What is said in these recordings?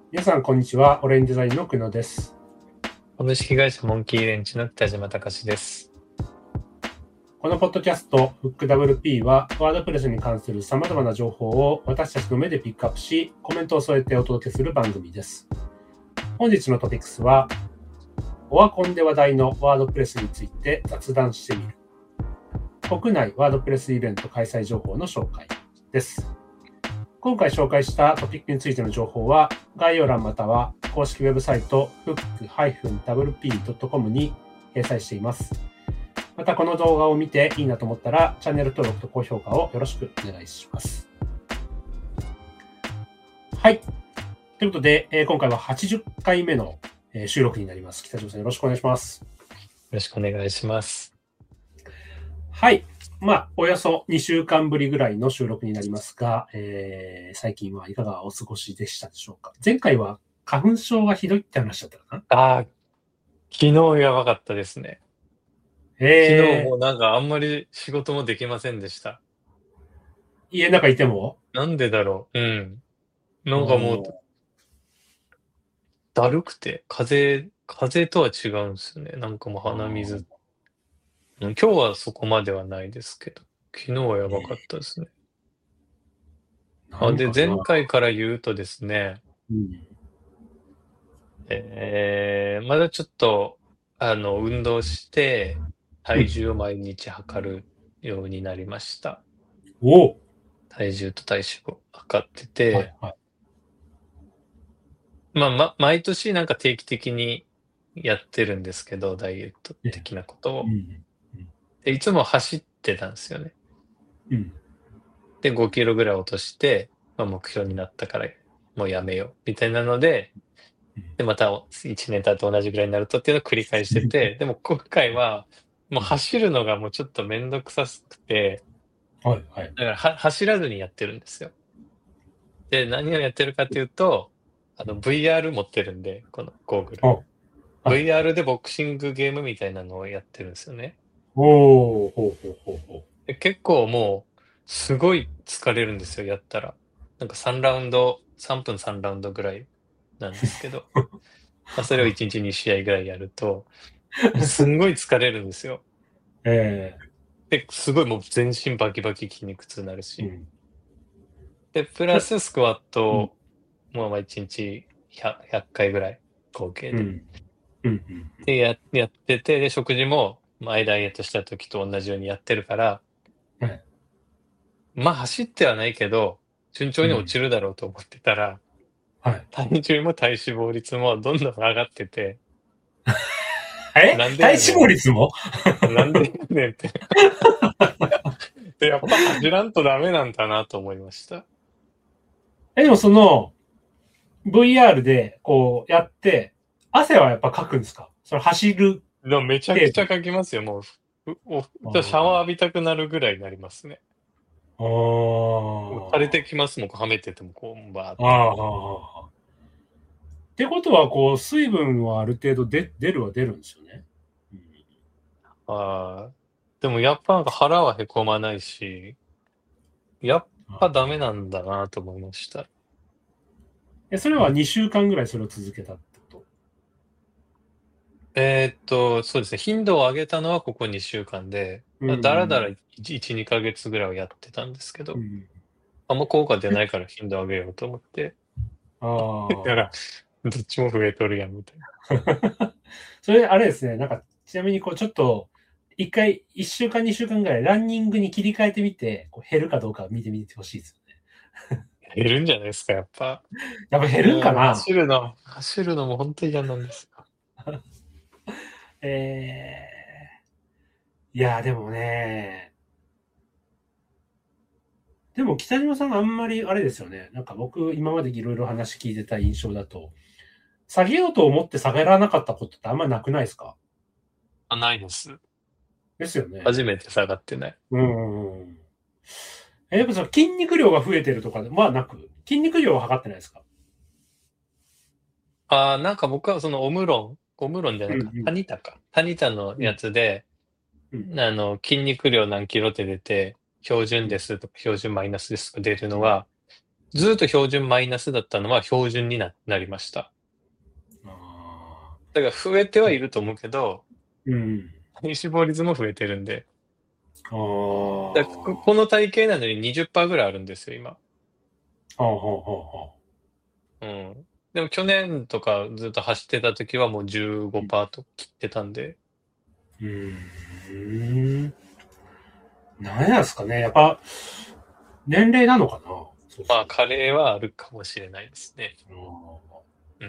皆さん、こんにちは。オレンジデザインの久野です。 株式会社モンキーレンチの北島隆です。 このポッドキャスト、FookWP は、ワードプレスに関する様々な情報を私たちの目でピックアップし、コメントを添えてお届けする番組です。本日のトピックスは、オワコンで話題のワードプレスについて雑談してみる。国内ワードプレスイベント開催情報の紹介です。今回紹介したトピックについての情報は、概要欄または公式ウェブサイト hook-wp.com に掲載しています。またこの動画を見ていいなと思ったら、チャンネル登録と高評価をよろしくお願いします。はい。ということで、今回は80回目の収録になります。北島さんよろしくお願いします。 よろしくお願いします。 はい。およそ2週間ぶりぐらいの収録になりますが、最近はいかがお過ごしでしたでしょうか。前回は花粉症がひどいって話だったかな。 昨日やばかったですね。昨日もなんかあんまり仕事もできませんでした。 家の中いてもなんでだろう。なんかもう、だるくて、風邪とは違うんですよね。なんかもう鼻水。今日はそこまではないですけど、昨日はやばかったですね。で、前回から言うとですね、まだちょっと、運動して、体重を毎日測るようになりました。体重と体脂肪測ってて、毎年なんか定期的にやってるんですけど、ダイエット的なことを。で、いつも走ってたんですよね。で、5キロぐらい落として、目標になったからもうやめようみたいなので、で、また1年経って同じぐらいになるとっていうのを繰り返してて、でも今回はもう走るのがもうちょっとめんどくさくて、だから走らずにやってるんですよ。で、何をやってるかっていうと、VR 持ってるんで、このゴーグル。VR でボクシングゲームみたいなのをやってるんですよね。で結構もう、すごい疲れるんですよ、やったら。なんか3分3ラウンドぐらいなんですけど、それを1日2試合ぐらいやると、すんごい疲れるんですよ。で、すごいもう全身バキバキ筋肉痛になるし。で、プラススクワットも1日100回ぐらい、合計で。で、やってて、で、食事も前ダイエットした時と同じようにやってるから、走ってはないけど、順調に落ちるだろうと思ってたら、体重も体脂肪率もどんどん上がってて。 体脂肪率もなんでやねんって。で、やっぱ走らんとダメなんだなと思いました。 でもその、VR でこうやって、汗はやっぱかくんですか？それ走る。 でもめちゃくちゃかきますよ、もう。シャワー浴びたくなるぐらいになりますね。垂れてきますもん、はめてても、バーって。 ってことは、水分はある程度出るんですよね。 でもやっぱなんか腹はへこまないし、やっぱダメなんだなと思いました。 それは2週間ぐらいそれを続けたってことそうですね、頻度を上げたのはここ2週間で、だらだら1、2ヶ月ぐらいはやってたんですけど、あんま効果出ないから頻度上げようと思って。だから、どっちも増えとるやんみたいな。それ、あれですね、なんか、ちなみにちょっと、1週間、2週間ぐらいランニングに切り替えてみて、減るかどうか見てみてほしいですよね。 減るんじゃないですか、やっぱ。 やっぱ減るんかな。 走るのも本当に嫌なんですよ。 いや、でもね、でも北島さんがあんまりあれですよね。なんか僕、今までいろいろ話聞いてた印象だと、下げようと思って下げられなかったことってあんまなくないですか？ ないです。 ですよね。 初めて下がってない。 やっぱ筋肉量が増えてるとかではなく、筋肉量は測ってないですか？ なんか僕はそのオムロンじゃないか、タニタのやつで、筋肉量何キロって出て、標準ですとか標準マイナスですとか出るのは、 ずっと標準マイナスだったのは標準になりました。だから増えてはいると思うけど、 うん。 体脂肪率も増えてるんで。 ああ。 だこの体型なのに20%ぐらいあるんですよ、今。うん。でも去年とかずっと走ってた時はもう15%と切ってたんで。 何やですかね。やっぱ、年齢なのかな。 まあ、加齢はあるかもしれないですね。うん。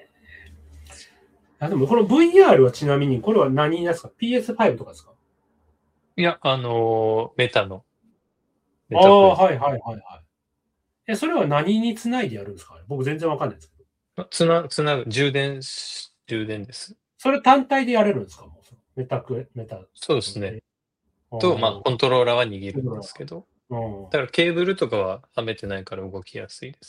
でもこの VR はちなみに、これは何ですか？ PS5 とかですか？ いや、メタの。メタクエスはいはいはいはい。それは何につないでやるんですか？僕全然わかんないですけど。 ト。つなぐ、充電です。 それ単体でやれるんですか？もうメタ。 そうですね。まあ、 あコントローラーは握るんですけど。 あ。 だからケーブルとかははめてないから動きやすいです。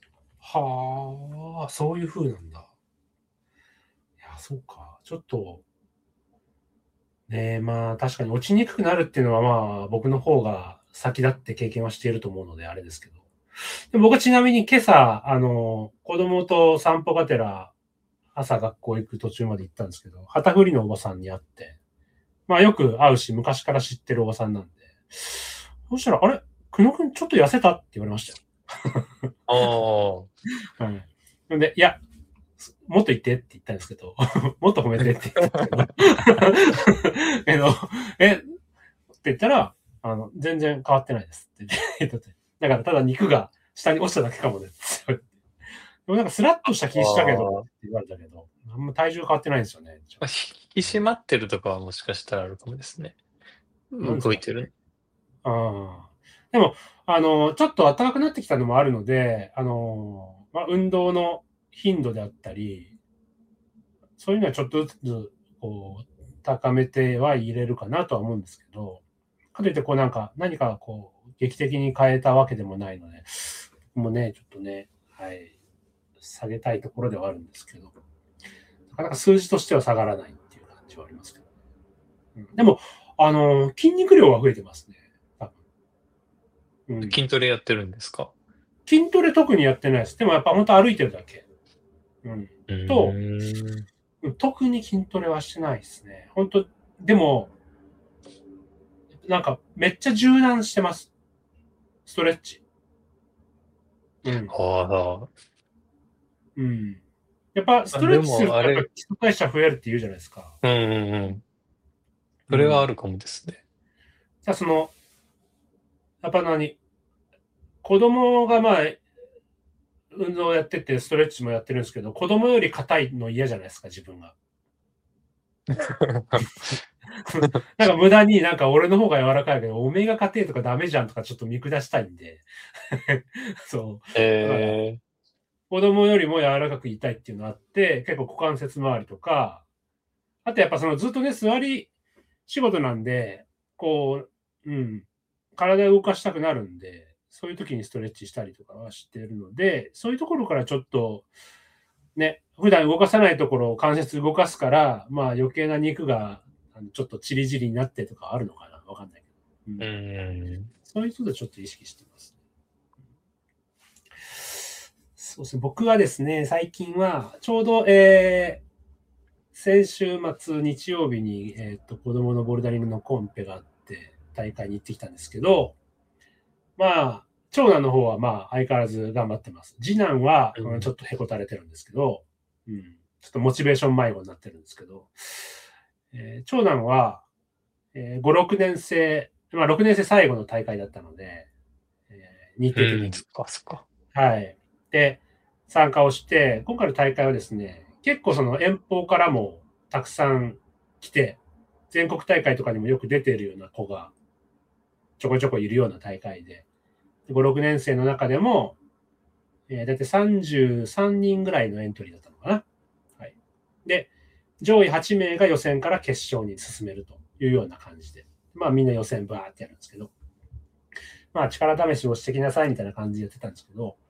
はあ、そういう風なんだ。いや、そうか。ちょっと、ね、まあ確かに落ちにくくなるっていうのはまあ僕の方が先立って経験はしていると思うのであれですけど。で僕はちなみに今朝、子供と散歩がてら朝学校行く途中まで行ったんですけど、旗振りのおばさんに会って、まあよく会うし昔から知ってるおばさんなんで、そしたら、あれ久野くんちょっと痩せたって言われましたよ。 ああ。 はい。なんで、いや、もっと言ってって言ったんですけど、もっと褒めてって言ったんですけど、って言ったら、全然変わってないですって言ってて。だからただ肉が下に落ちただけかもねって。でもなんかスラッとした気したけどって言われたけど、あんま体重変わってないんですよね。 引き締まってるとかはもしかしたらあるかもですね。 なんですかね。 動いてる。 ああ。でも、ちょっと暖かくなってきたのもあるので、まあ、運動の頻度であったり、そういうのはちょっとずつ、こう、高めては入れるかなとは思うんですけど、かといって、こうなんか、何かこう、劇的に変えたわけでもないので、もうね、ちょっとね、はい、下げたいところではあるんですけど、なかなか数字としては下がらないっていう感じはありますけど。でも、筋肉量は増えてますね。多分。 筋トレやってるんですか？ 筋トレ特にやってないです。でもやっぱ本当歩いてるだけ。と、特に筋トレはしてないですね。本当でも、なんかめっちゃ柔軟してます。ストレッチ。 ああ。 やっぱストレでッチするとやっぱもあれ、 基礎代謝増えるって言うじゃないですか。 それはあるかもですね。 じゃあやっぱ子供がまあ、運動やっててストレッチもやってるんですけど、子供より硬いの嫌じゃないですか、自分が。なんか無駄になんか俺の方が柔らかいけど、おめえが硬いとかダメじゃんとかちょっと見下したいんで。そう。だから、子供よりも柔らかくいたいっていうのがあって、結構股関節周りとか、あとやっぱずっとね、座り仕事なんで、こう、体を動かしたくなるんで、そういう時にストレッチしたりとかはしてるので、そういうところからちょっと、ね、普段動かさないところを関節動かすから、まあ余計な肉がちょっとチリジリになってとかあるのかなわかんないけど。そういう人でちょっと意識してます。そうですね。僕はですね、最近は、ちょうど、先週末日曜日に、子供のボルダリングのコンペがあって、大会に行ってきたんですけど、まあ、長男の方はまあ相変わらず頑張ってます。次男は、ちょっとへこたれてるんですけど、ちょっとモチベーション迷子になってるんですけど、長男は、5、6年生、まあ6年生最後の大会だったので、日程的に。はい。で、参加をして、今回の大会はですね、結構遠方からもたくさん来て、全国大会とかにもよく出ているような子がちょこちょこいるような大会で、5、6年生の中でも、だいたい33人ぐらいのエントリーだったのかな。はい。で、上位8名が予選から決勝に進めるというような感じで、まあみんな予選バーってやるんですけど、まあ力試しをしてきなさいみたいな感じでやってたんですけど、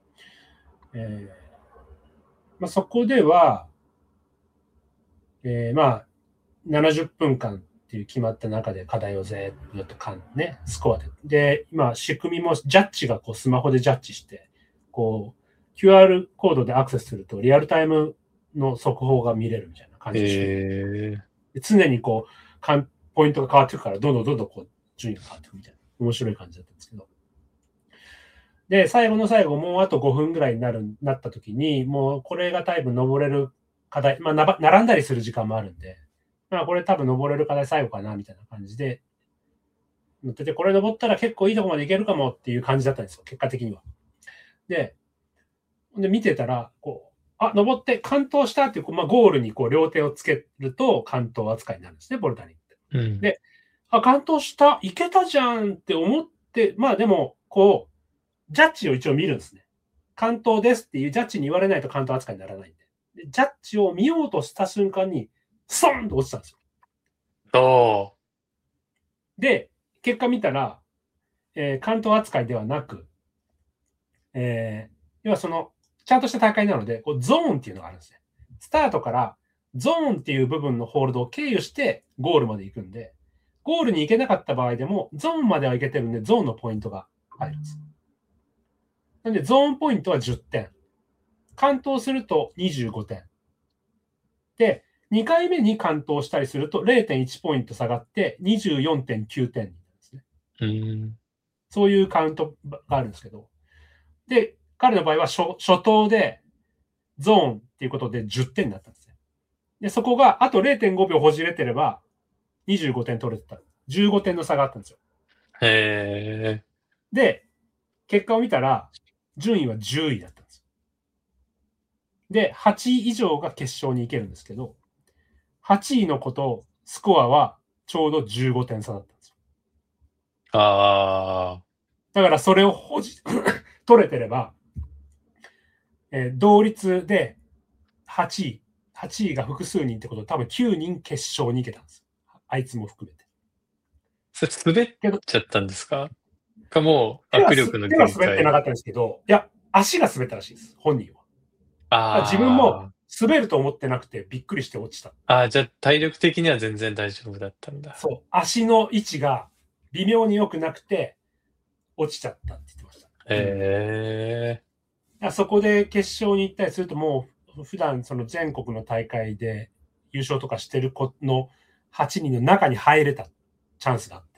まあ、そこでは、まあ70分間っていう決まった中で課題をずっとね、スコアで。で、今、仕組みもジャッジがこうスマホでジャッジして、こう、QR コードでアクセスするとリアルタイムの速報が見れるみたいな感じで、常にこう、ポイントが変わっていくから、どんどんこう、順位が変わっていくみたいな、面白い感じだったんですけど。で、最後の最後、もうあと5分ぐらいになった時に、もうこれが多分登れる課題、まあ、並んだりする時間もあるんで、まあ、これ多分登れる課題最後かな、みたいな感じで、乗ってて、これ登ったら結構いいとこまで行けるかもっていう感じだったんですよ、結果的には。で、見てたら、こう、登って完登したっていう、まあ、ゴールにこう両手をつけると完登扱いになるんですね、ボルダリングって。で、完登した、いけたじゃんって思って、まあでも、こう、ジャッジを一応見るんですね。完登ですっていうジャッジに言われないと完登扱いにならないんで。ジャッジを見ようとした瞬間に、ストンと落ちたんですよ。で、結果見たら、完登扱いではなく、要はその、ちゃんとした大会なので、こうゾーンっていうのがあるんですね。スタートからゾーンっていう部分のホールドを経由してゴールまで行くんで、ゴールに行けなかった場合でも、ゾーンまでは行けてるんで、ゾーンのポイントが入るんです。なんで、ゾーンポイントは10点。完登すると25点。で、2回目に完登したりすると 0.1 ポイント下がって24.9点になるんですね。そういうカウントがあるんですけど。で、彼の場合は初頭でゾーンっていうことで10点になったんですね。で、そこがあと 0.5 秒ほじれてれば25点取れてた。15点の差があったんですよ。で、結果を見たら順位は10位だったんです。で、8位以上が決勝に行けるんですけど、8位の子とスコアはちょうど15点差だったんですよ。だからそれを取れてれば、同率で8位が複数人ってことで多分9人決勝に行けたんです。あいつも含めて。 それ滑っちゃったんですか？かもう握力の限界。 手は滑ってなかったんですけど、いや、足が滑ったらしいです、本人は。自分も滑ると思ってなくてびっくりして落ちた。 じゃあ体力的には全然大丈夫だったんだ。 そう。足の位置が微妙に良くなくて落ちちゃったって言ってました。そこで決勝に行ったりするともう普段その全国の大会で優勝とかしてる子の8人の中に入れたチャンスがあって。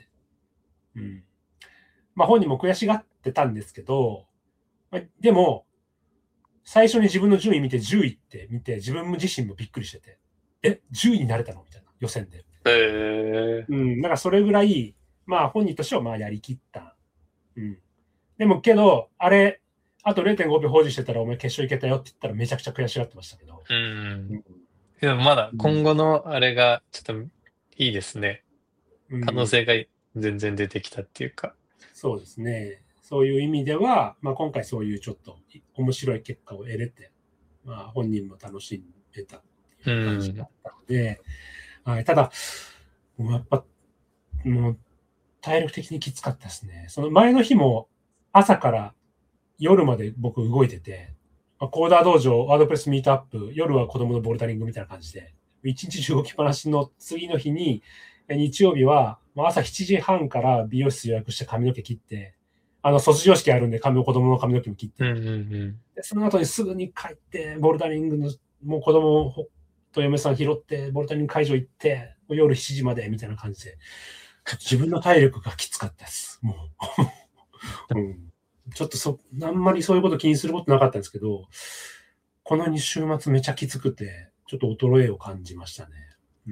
まあ本人も悔しがってたんですけど、でも、最初に自分の順位見て10位って見て、自分自身もびっくりしてて、10位になれたのみたいな、予選で。だからそれぐらい、まあ本人としてはまあやりきった。でもけど、あと 0.5 秒保持してたらお前決勝行けたよって言ったらめちゃくちゃ悔しがってましたけど。 でもまだ今後のあれがちょっといいですね。可能性が全然出てきたっていうか。 そうですね。そういう意味では、まあ、今回そういうちょっと面白い結果を得れて、まあ、本人も楽しんでたっていう感じだったので、ただ、やっぱ、もう体力的にきつかったですね。その前の日も朝から夜まで僕動いてて、コーダー道場、ワードプレスミートアップ、夜は子供のボルダリングみたいな感じで、一日中動きっぱなしの次の日に、日曜日は朝7時半から美容室予約して髪の毛切って、卒業式あるんで子供の髪の毛も切って、でその後にすぐに帰って、ボルダリングの、もう子供と嫁さん拾って、ボルダリング会場行って、夜7時までみたいな感じで、自分の体力がきつかったです。もう。ちょっとあんまりそういうこと気にすることなかったんですけど、この2週末めちゃきつくて、ちょっと衰えを感じましたね。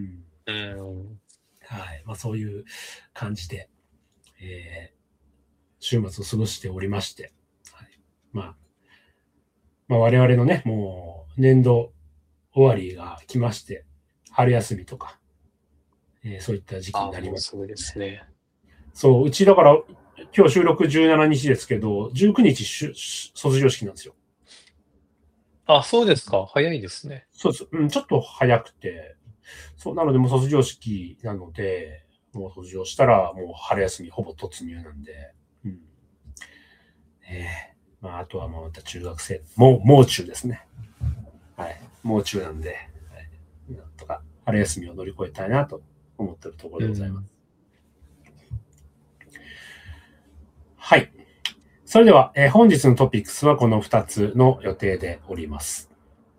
はい。まあそういう感じで、週末を過ごしておりまして、はい、まあ我々のね、もう年度終わりが来まして、春休みとか、そういった時期になります、 そうですね。 そう、うちだから、今日収録17日ですけど、19日卒業式なんですよ。 そうですか。早いですね。 そうです。ちょっと早くて。そう、なのでもう卒業式なので、もう卒業したらもう春休みほぼ突入なんで。まあ、あとはもうまた中学生、もう中ですね。はい。もう中なんで、はい、なんとか春休みを乗り越えたいなと思っているところでございます。はい。それでは、本日のトピックスはこの2つの予定でおります。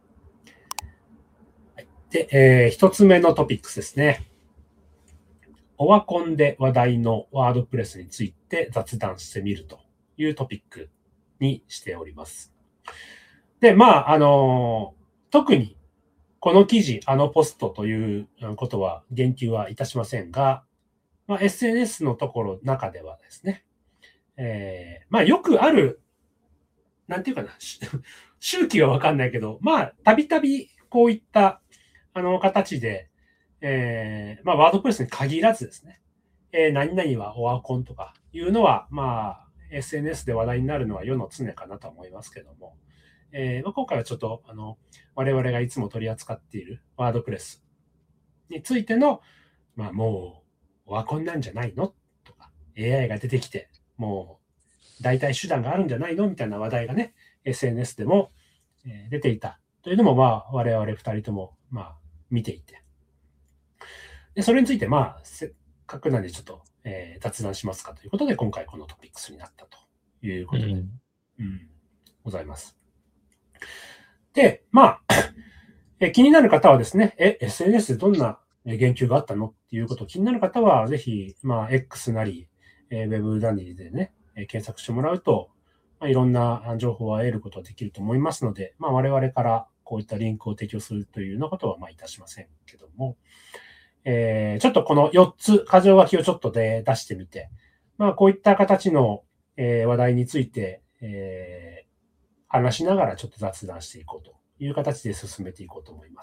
で、1つ目のトピックスですね。オワコンで話題のワードプレスについて雑談してみるというトピックにしております。で、特にこの記事、ポストということは言及はいたしませんが、SNS のところ中ではですね、よくある、なんていうかな、周期はわかんないけど、たびたびこういった形で、ワードプレスに限らずですね、何々はオワコンとかいうのは、SNS で話題になるのは世の常かなと思いますけども、今回はちょっと、我々がいつも取り扱っているワードプレスについての、もうオワコンなんじゃないのとか、AI が出てきて、もう代替手段があるんじゃないのみたいな話題がね、SNS でも、出ていたというのも、我々2人とも、見ていて、でそれについて、せっかくなんでちょっと、雑談しますかということで、今回このトピックスになったということで、ございます。で、気になる方はですね、SNS でどんな言及があったのっていうことを気になる方は、ぜひ、X なり、Web なりでね、検索してもらうと、いろんな情報は得ることができると思いますので、我々からこういったリンクを提供するというようなことは、いたしませんけども、ちょっとこの4つ、箇条書きをちょっとで出してみて、こういった形の、話題について、話しながらちょっと雑談していこうという形で進めていこうと思います。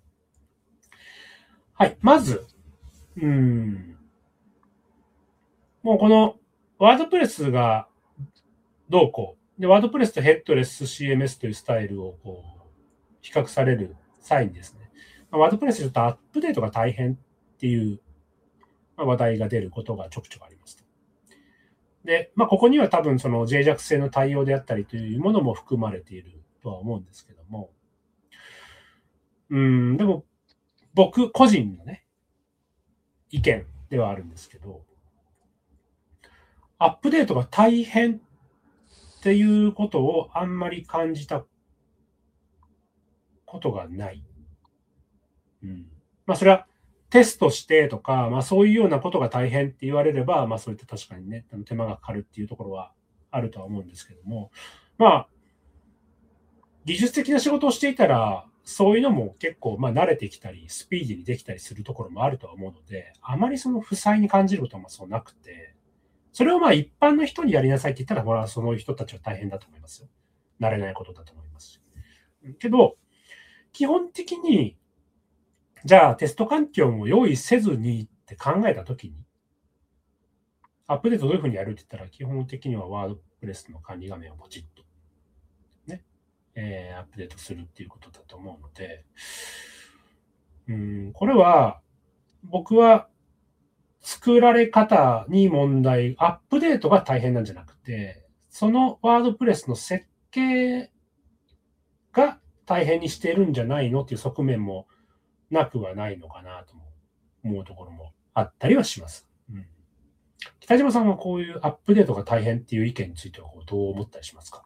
はい。まず、もうこのワードプレスがどうこう。で、ワードプレスとヘッドレス CMS というスタイルをこう比較される際にですね、ワードプレスちょっとアップデートが大変っていう話題が出ることがちょくちょくあります。で、ここには多分その脆弱性の対応であったりというものも含まれているとは思うんですけども、でも僕個人のね、意見ではあるんですけど、アップデートが大変っていうことをあんまり感じたことがない。それはテストしてとか、そういうようなことが大変って言われれば、そういった確かにね、手間がかかるっていうところはあるとは思うんですけども、技術的な仕事をしていたら、そういうのも結構、慣れてきたり、スピーディーにできたりするところもあるとは思うので、あまりその負債に感じることはそうなくて、それを一般の人にやりなさいって言ったら、その人たちは大変だと思いますよ。慣れないことだと思いますし。けど、基本的に、じゃあテスト環境も用意せずにって考えたときに、アップデートどういうふうにやるって言ったら、基本的にはワードプレスの管理画面をポチッと、ね、アップデートするっていうことだと思うので、これは、僕は、作られ方に問題、アップデートが大変なんじゃなくて、そのワードプレスの設計が大変にしているんじゃないのっていう側面もなくはないのかなと思うところもあったりはします。北島さんはこういうアップデートが大変っていう意見についてはどう思ったりしますか？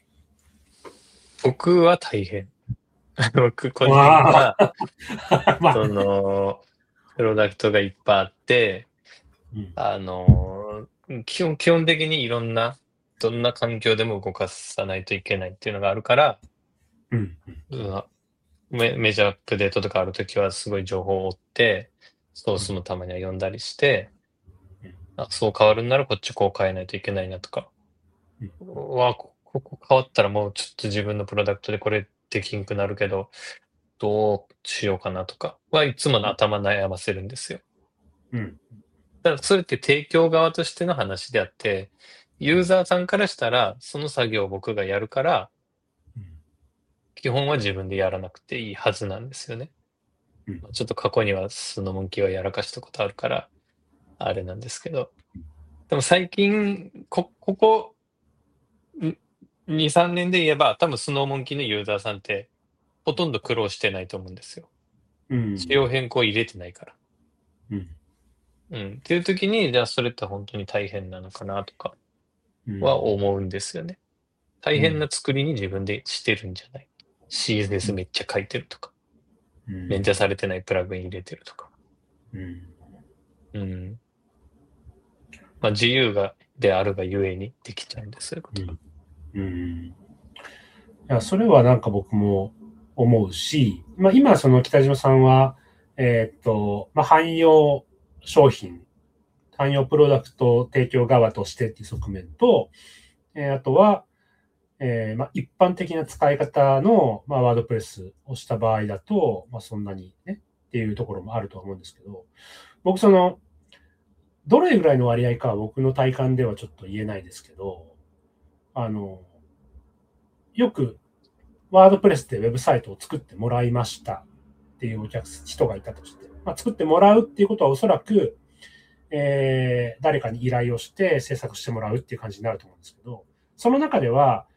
僕は大変。僕個人は、その、プロダクトがいっぱいあって、基本的にいろんな、どんな環境でも動かさないといけないっていうのがあるから、メジャーアップデートとかあるときはすごい情報を追って、ソースもたまには読んだりして、そう変わるんならこっちこう変えないといけないなとか、ここ変わったらもうちょっと自分のプロダクトでこれできんくなるけど、どうしようかなとかはいつも頭悩ませるんですよ。ただそれって提供側としての話であって、ユーザーさんからしたら、その作業を僕がやるから、基本は自分でやらなくていいはずなんですよね。ちょっと過去にはそのモンキーはやらかしたことあるから、あれなんですけど。でも最近、ここ2、3年で言えば、多分スノーモンキーのユーザーさんって、ほとんど苦労してないと思うんですよ。仕様変更入れてないから。 っていう時に、じゃあそれって本当に大変なのかなとかは思うんですよね。大変な作りに自分でしてるんじゃない。CSS めっちゃ書いてるとか、メンテされてないプラグイン入れてるとか。まあ自由であるがゆえにできちゃうんです、そういうこと。 いや、それはなんか僕も思うし、まあ今その北島さんは、まあ汎用商品、汎用プロダクト提供側としてっていう側面と、あとは、まあ、一般的な使い方の、まあ、ワードプレスをした場合だと、まあ、そんなにね、っていうところもあると思うんですけど、僕どれぐらいの割合かは僕の体感ではちょっと言えないですけど、よくワードプレスでウェブサイトを作ってもらいましたっていう人がいたとして、まあ、作ってもらうっていうことはおそらく、誰かに依頼をして制作してもらうっていう感じになると思うんですけど、その中では、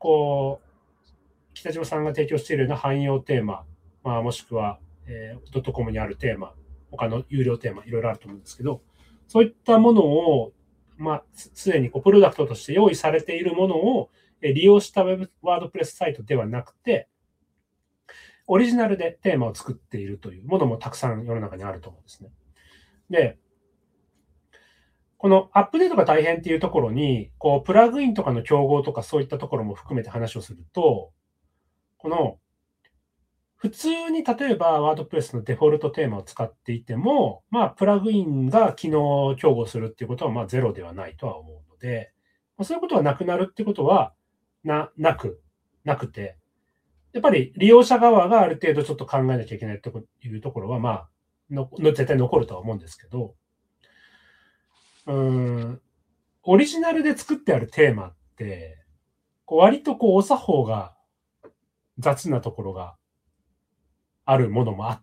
北島さんが提供しているような汎用テーマ、まあ、もしくは、ドットコムにあるテーマ、他の有料テーマ、いろいろあると思うんですけど、そういったものを、まあ、すでにプロダクトとして用意されているものを利用したワードプレスサイトではなくて、オリジナルでテーマを作っているというものもたくさん世の中にあると思うんですね。で、このアップデートが大変っていうところに、プラグインとかの競合とかそういったところも含めて話をすると、普通に例えばワードプレスのデフォルトテーマを使っていても、まあ、プラグインが機能競合するっていうことは、まあ、ゼロではないとは思うので、そういうことはなくなるってことはなくて、やっぱり利用者側がある程度ちょっと考えなきゃいけないというところは、まあ、絶対残るとは思うんですけど、オリジナルで作ってあるテーマって、割とお作法が雑なところがあるものもあって、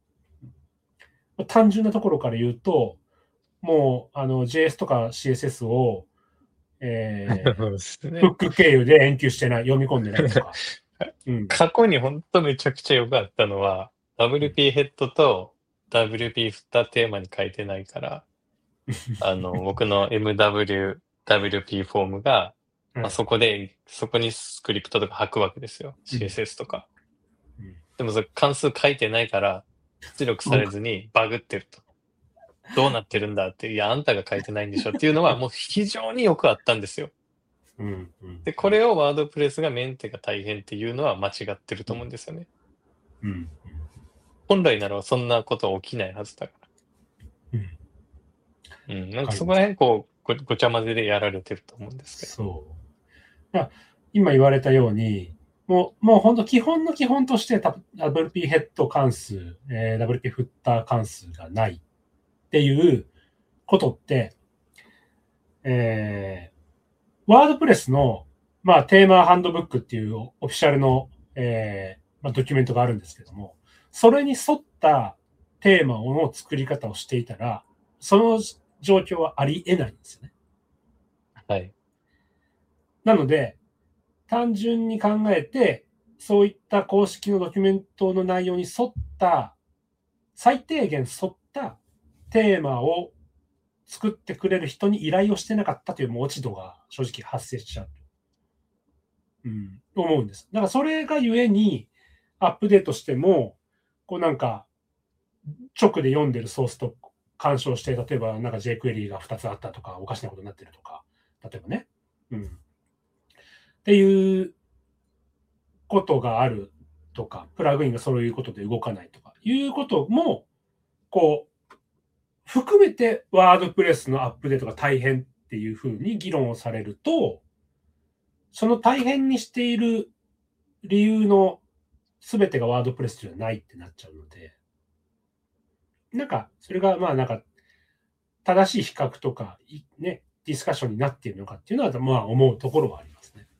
単純なところから言うと、もうJS とか CSS を、フック経由で延久してない、読み込んでないとか。 過去に本当めちゃくちゃ良かったのは、WP ヘッドと WP フッターテーマに書いてないから、僕の MWP フォームが、まあ、そこにスクリプトとか吐くわけですよ。CSS とか。でもそれ関数書いてないから、出力されずにバグってると。どうなってるんだって、いや、あんたが書いてないんでしょっていうのはもう非常によくあったんですよ。で、これをワードプレスがメンテが大変っていうのは間違ってると思うんですよね。本来ならそんなことは起きないはずだから。なんかそこら辺ごちゃ混ぜでやられてると思うんですけど。 そう。今言われたように、もう本当基本の基本として WP ヘッド関数、WP フッター関数がないっていうことって、ワードプレスの、まあ、テーマハンドブックっていうオフィシャルの、まあ、ドキュメントがあるんですけども、それに沿ったテーマの作り方をしていたら、その状況はありえないんですよね。 はい。 なので、単純に考えて、そういった公式のドキュメントの内容に沿った、最低限沿ったテーマを作ってくれる人に依頼をしてなかったという落ち度が正直発生しちゃう。思うんです。だからそれがゆえに、アップデートしても、なんか、直で読んでるソースと干渉して、例えばなんか jQuery が2つあったとか、おかしなことになってるとか、例えばね。っていうことがあるとか、プラグインがそういうことで動かないとか、いうことも、含めてワードプレスのアップデートが大変っていうふうに議論をされると、その大変にしている理由の全てがワードプレスじゃないってなっちゃうので、なんか、それがまあなんか、正しい比較とか、ね、ディスカッションになっているのかっていうのは、まあ思うところはありますね。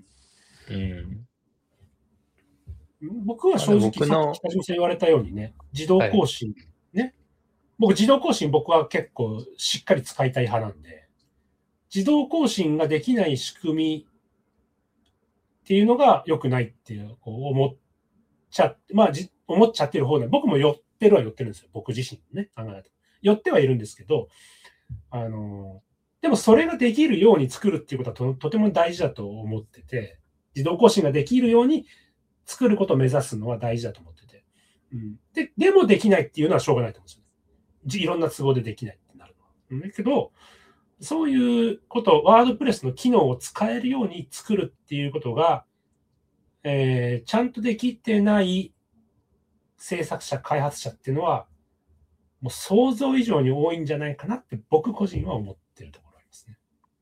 僕は正直、さっき北島さん言われたようにね、自動更新、ね。自動更新僕は結構しっかり使いたい派なんで、自動更新ができない仕組みっていうのが良くないっていう、思っちゃってる方で、僕もってるんですよ。僕自身のね、考え方。寄ってはいるんですけど、でもそれができるように作るっていうことは とても大事だと思ってて、自動更新ができるように作ることを目指すのは大事だと思ってて。でもできないっていうのはしょうがないと思うんですよね。いろんな都合でできないってなるのは。だけど、そういうことを、ワードプレスの機能を使えるように作るっていうことが、ちゃんとできてない制作者、開発者っていうのは、もう想像以上に多いんじゃないかなって僕個人は思ってるところありますね。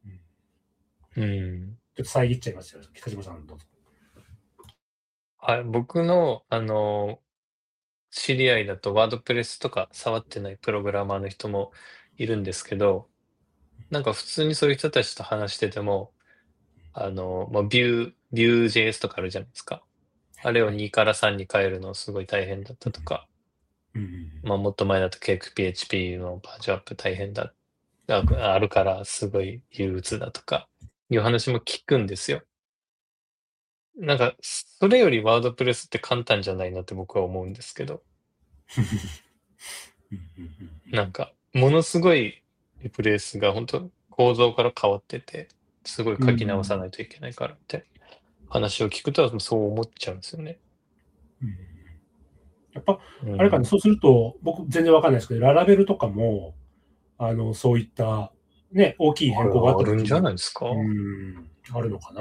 ちょっと遮っちゃいますよ。北島さんどうぞ。 はい、僕の、知り合いだとワードプレスとか触ってないプログラマーの人もいるんですけど、なんか普通にそういう人たちと話してても、Vue.js とかあるじゃないですか。あれを2から3に変えるのすごい大変だったとか、もっと前だと CakePHP のバージョンアップ大変だ、あるからすごい憂鬱だとか、いう話も聞くんですよ。なんか、それよりワードプレスって簡単じゃないなって僕は思うんですけど。なんか、ものすごいリプレイスが本当構造から変わってて、すごい書き直さないといけないからって話を聞くとそう思っちゃうんですよね。 やっぱ、あれかな、そうすると、僕全然わかんないですけど、ララベルとかも、そういった、ね、大きい変更があった時にあるんじゃないですか？ あるのかな。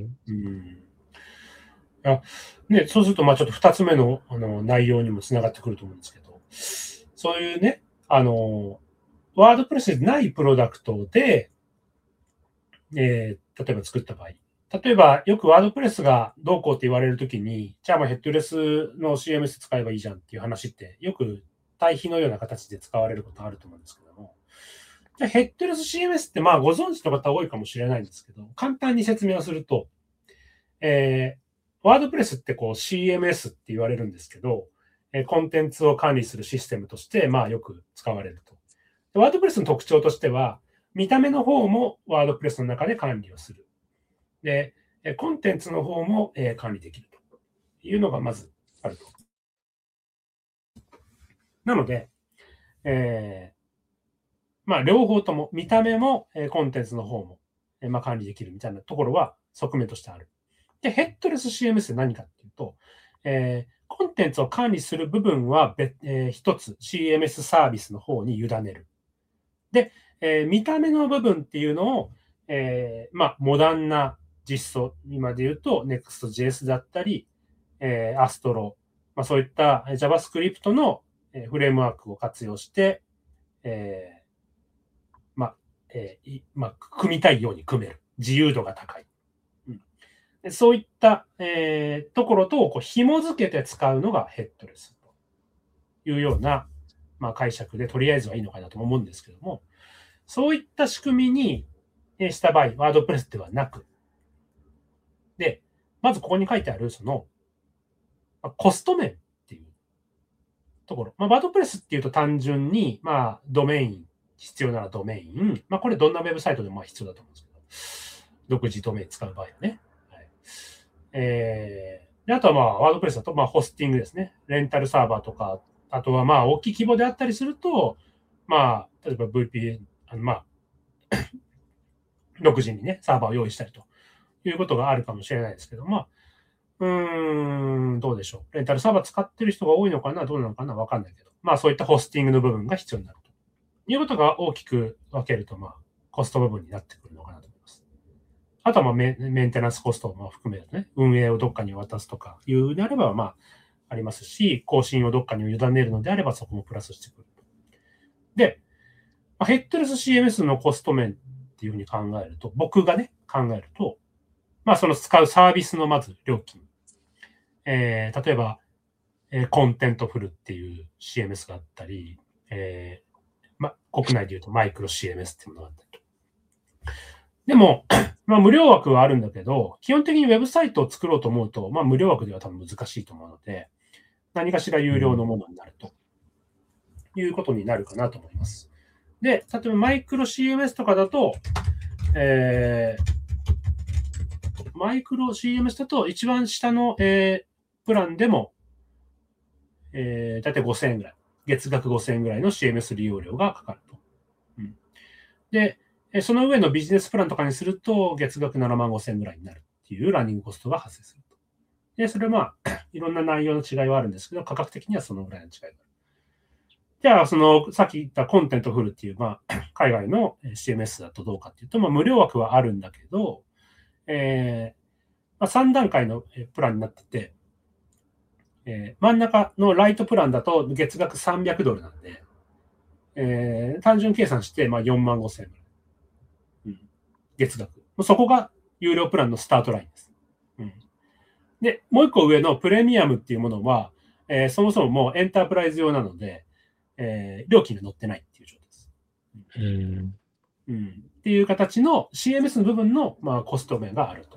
ね、そうすると、まあちょっと2つ目の、内容にもつながってくると思うんですけど、そういうね、ワードプレスでないプロダクトで、例えば作った場合、例えばよくワードプレスがどうこうって言われるときに、じゃあもうヘッドレスの CMS 使えばいいじゃんっていう話って、よく対比のような形で使われることあると思うんですけども、じゃあヘッドレス CMS ってまあご存知の方多いかもしれないんですけど、簡単に説明をすると、ワードプレスってこう CMS って言われるんですけど、コンテンツを管理するシステムとして、まあよく使われると。ワードプレスの特徴としては、見た目の方もワードプレスの中で管理をする。で、コンテンツの方も管理できるというのがまずあると。なので、まあ両方とも、見た目もコンテンツの方もまあ管理できるみたいなところは側面としてある。で、ヘッドレス CMS って何かっていうと、コンテンツを管理する部分は一つ CMS サービスの方に委ねる。で、見た目の部分っていうのを、まあ、モダンな実装、今で言うと Next.js だったり、Astro、まあ、そういった JavaScript のフレームワークを活用して、まあ、組みたいように組める。自由度が高い。そういった、ところとこう紐付けて使うのがヘッドレスというような、まあ、解釈でとりあえずはいいのかなと思うんですけども、そういった仕組みにした場合、ワードプレスではなく、で、まずここに書いてある、コスト面っていうところ。まあ、ワードプレスっていうと単純に、まあ、ドメイン、必要ならドメイン。まあ、これどんなウェブサイトでも必要だと思うんですけど、独自ドメイン使う場合はね。であとはまあ、ワードプレスだと、まあ、ホスティングですね。レンタルサーバーとか、あとはまあ、大きい規模であったりすると、まあ、例えば VPN、まあ、独自にね、サーバーを用意したりということがあるかもしれないですけど、まあ、どうでしょう。レンタルサーバー使ってる人が多いのかな、どうなのかな、わかんないけど、まあ、そういったホスティングの部分が必要になるということが大きく分けると、まあ、コスト部分になってくるのかなと思います。あとはまあメンテナンスコストを含めるとね、運営をどっかに渡すとかいうであれば、まあ、ありますし、更新をどっかに委ねるのであれば、そこもプラスしてくる。で、ヘッドレス CMS のコスト面っていうふうに考えると、僕がね、考えると、まあ、その使うサービスのまず料金。例えば、コンテントフルっていう CMS があったり、国内で言うとマイクロ CMS っていうものがあったりと。でも、まあ、無料枠はあるんだけど、基本的にウェブサイトを作ろうと思うと、まあ、無料枠では多分難しいと思うので、何かしら有料のものになるということになるかなと思います。で、例えばマイクロ CMS とかだと、マイクロ CMS だと一番下の、プランでも、だいたい5000円ぐらい。 月額5000円ぐらいの CMS 利用料がかかると。で、その上のビジネスプランとかにすると、月額7万5000円ぐらいになるっていうランニングコストが発生すると。で、それはいろんな内容の違いはあるんですけど、価格的にはそのぐらいの違いがある。じゃあ、さっき言ったコンテントフルっていう、海外の CMS だとどうかっていうと、無料枠はあるんだけど、3段階のプランになってて、真ん中のライトプランだと月額$300なんで、単純計算して4万5千円ぐらい、月額。そこが有料プランのスタートラインです。で、もう一個上のプレミアムっていうものは、そもそももうエンタープライズ用なので、料金が載ってないっていう状態です。っていう形の CMS の部分の、コスト面があると。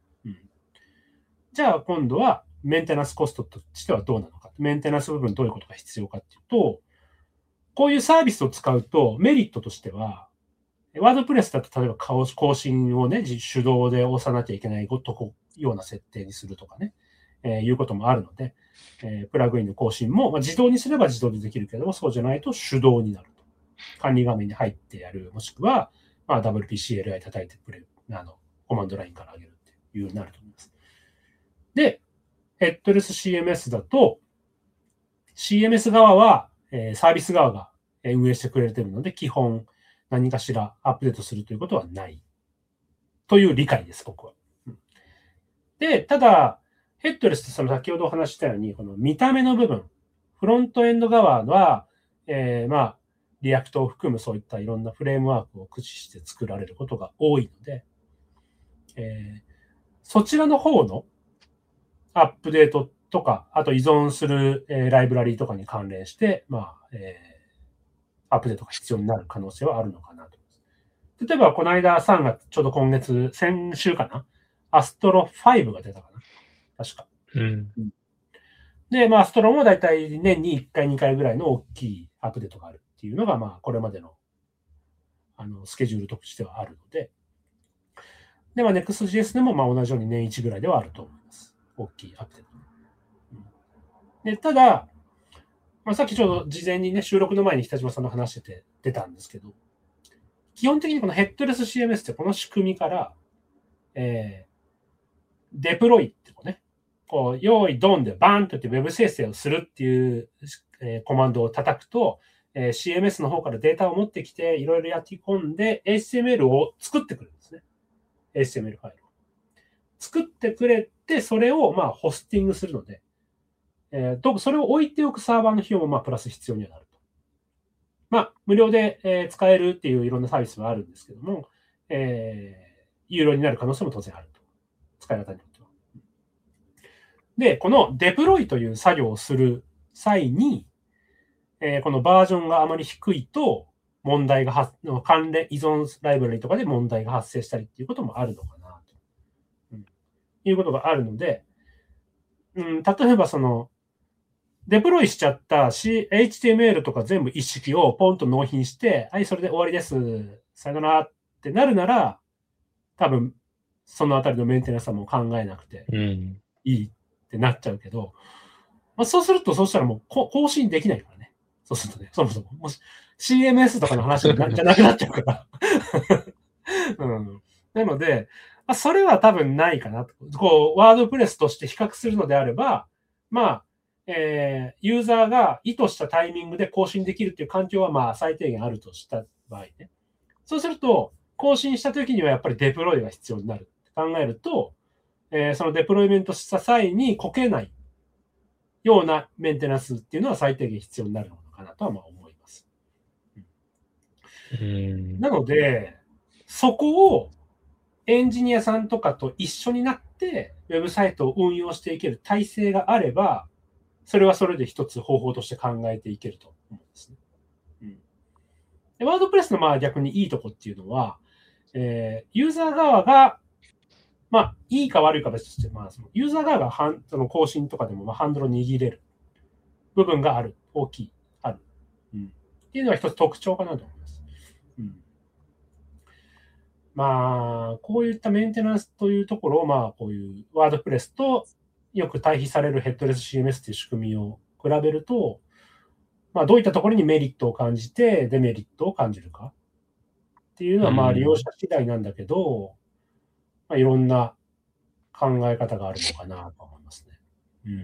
じゃあ今度はメンテナンスコストとしてはどうなのか。メンテナンス部分どういうことが必要かっていうと、こういうサービスを使うとメリットとしては、ワードプレスだと例えば更新をね、手動で押さなきゃいけないような設定にするとかね、いうこともあるので、プラグインの更新も、自動にすれば自動でできるけども、そうじゃないと手動になると。管理画面に入ってやる、もしくは、WPCLI 叩いてくれる、コマンドラインから上げるっていうようになると思います。で、ヘッドレス CMS だと、CMS 側は、サービス側が運営してくれているので、基本何かしらアップデートするということはないという理解です、僕は。で、ただ、ヘッドレスって先ほどお話したように、この見た目の部分、フロントエンド側は、リアクトを含むそういったいろんなフレームワークを駆使して作られることが多いので、そちらの方のアップデートとか、あと依存する、ライブラリーとかに関連して、アップデートが必要になる可能性はあるのかなと。例えば、この間3月、ちょうど今月、先週かな、アストロ5が出たかな。確か。で、アストロもだいたい年に1回、2回ぐらいの大きいアップデートがあるっていうのが、これまでの、スケジュールとしてはあるので、で、Next.js でも同じように年1ぐらいではあると思います。大きいアップデート。で、ただ、さっきちょうど事前にね、収録の前に北島さんの話してて出たんですけど、基本的にこのヘッドレス CMS ってこの仕組みから、デプロイってね、用意ドンでバーンと言って Web 生成をするっていう、コマンドを叩くと、CMS の方からデータを持ってきて、いろいろやって込んで、HTML を作ってくるんですね。HTML ファイルを。作ってくれて、それをホスティングするので、それを置いておくサーバーの費用もプラス必要にはなると。無料で、使えるっていういろんなサービスはあるんですけども、有料になる可能性も当然あると。使い方によっては。で、このデプロイという作業をする際に、このバージョンがあまり低いと、関連依存ライブラリとかで問題が発生したりっていうこともあるのかなと、いうことがあるので、例えばデプロイしちゃった HTML とか全部一式をポンと納品して、はい、それで終わりです。さよならってなるなら、多分、そのあたりのメンテナンスはもう考えなくていいってなっちゃうけど、そうすると、そうしたらもう更新できないからね。そうするとね、そもそも。もし CMS とかの話じゃなくなっちゃうから。なので、それは多分ないかなと。ワードプレスとして比較するのであれば、ユーザーが意図したタイミングで更新できるっていう環境は最低限あるとした場合ね。そうすると、更新した時にはやっぱりデプロイが必要になるって考えると、そのデプロイメントした際にこけないようなメンテナンスっていうのは最低限必要になるのかなとは思います。なので、そこをエンジニアさんとかと一緒になってウェブサイトを運用していける体制があれば、それはそれで一つ方法として考えていけると思うんですね。でワードプレスの逆にいいとこっていうのは、ユーザー側がいいか悪いか別として、ユーザー側がその更新とかでもハンドルを握れる部分がある、大きい、ある。っていうのは一つ特徴かなと思います。こういったメンテナンスというところを、こういうワードプレスとよく対比されるヘッドレス CMS という仕組みを比べると、 まあ、どういったところにメリットを感じて、デメリットを感じるかっていうのは、まあ、利用者次第なんだけど、まあ、いろんな考え方があるのかなと思いますね。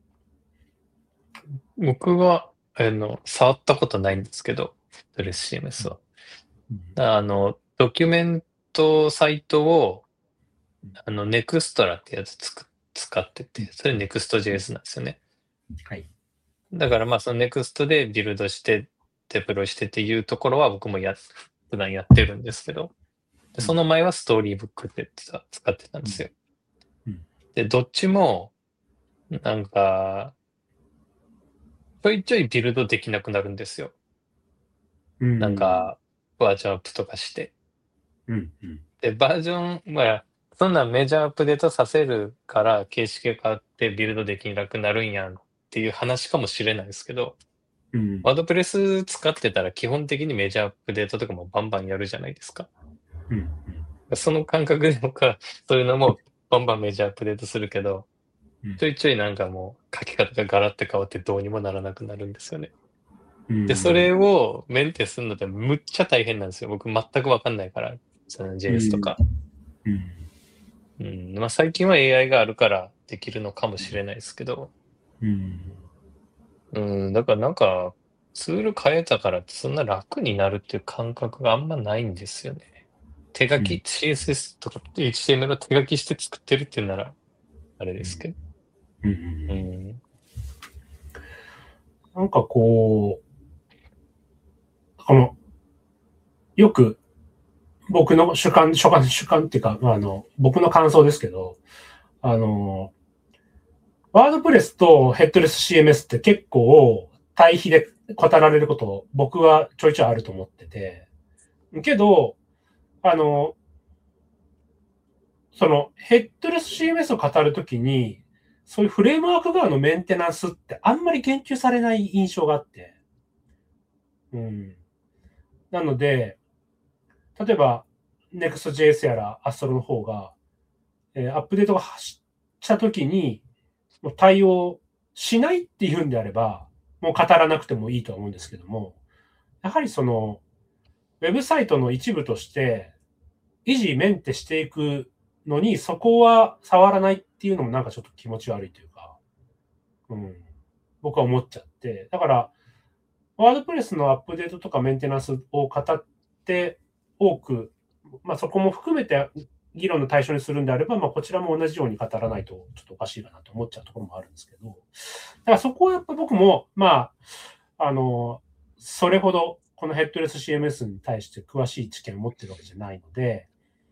僕は、触ったことないんですけど、ドレス CMS は。ドキュメントサイトを、ネクストラってやつ使ってて、それ Next.js なんですよね。 はい。 だからまあその Next でビルドして、デプロイしてっていうところは僕も普段やってるんですけど、でその前はストーリーブックって使ってたんですよ。で、どっちも、なんか、ちょいちょいビルドできなくなるんですよ。なんか、バージョンアップとかして。で、バージョン、まあ、そんなメジャーアップデートさせるから形式が変わってビルドできなくなるんやんっていう話かもしれないですけど、ワードプレス使ってたら基本的にメジャーアップデートとかもバンバンやるじゃないですか。その感覚で僕はそういうのもバンバンメジャーアップデートするけど、ちょいちょいなんかもう書き方がガラッて変わってどうにもならなくなるんですよね。で、それをメンテするのってむっちゃ大変なんですよ。僕全くわかんないから、その JS とか。まあ最近は AI があるからできるのかもしれないですけど。だからなんか、ツール変えたからってそんな楽になるっていう感覚があんまないんですよね。手書き、CSS とか HTML を手書きして作ってるっていうなら、あれですけど。 なんかこの、よく僕の主観っていうか、僕の感想ですけど、ワードプレスとヘッドレス CMS って結構対比で語られること僕はちょいちょいあると思ってて、けど、そのヘッドレス CMS を語るときに、そういうフレームワーク側のメンテナンスってあんまり言及されない印象があって。なので、例えば Next.js やら Astro の方が、アップデートが走ったときに、もう対応しないっていうんであれば、もう語らなくてもいいとは思うんですけども、やはりその、ウェブサイトの一部として、維持、メンテしていくのに、そこは触らないっていうのもなんかちょっと気持ち悪いというか、僕は思っちゃって。だから、ワードプレスのアップデートとかメンテナンスを語って多く、まあそこも含めて議論の対象にするんであれば、まあこちらも同じように語らないとちょっとおかしいかなと思っちゃうところもあるんですけど、だからそこはやっぱ僕も、まあ、それほどこのヘッドレス CMS に対して詳しい知見を持ってるわけじゃないので、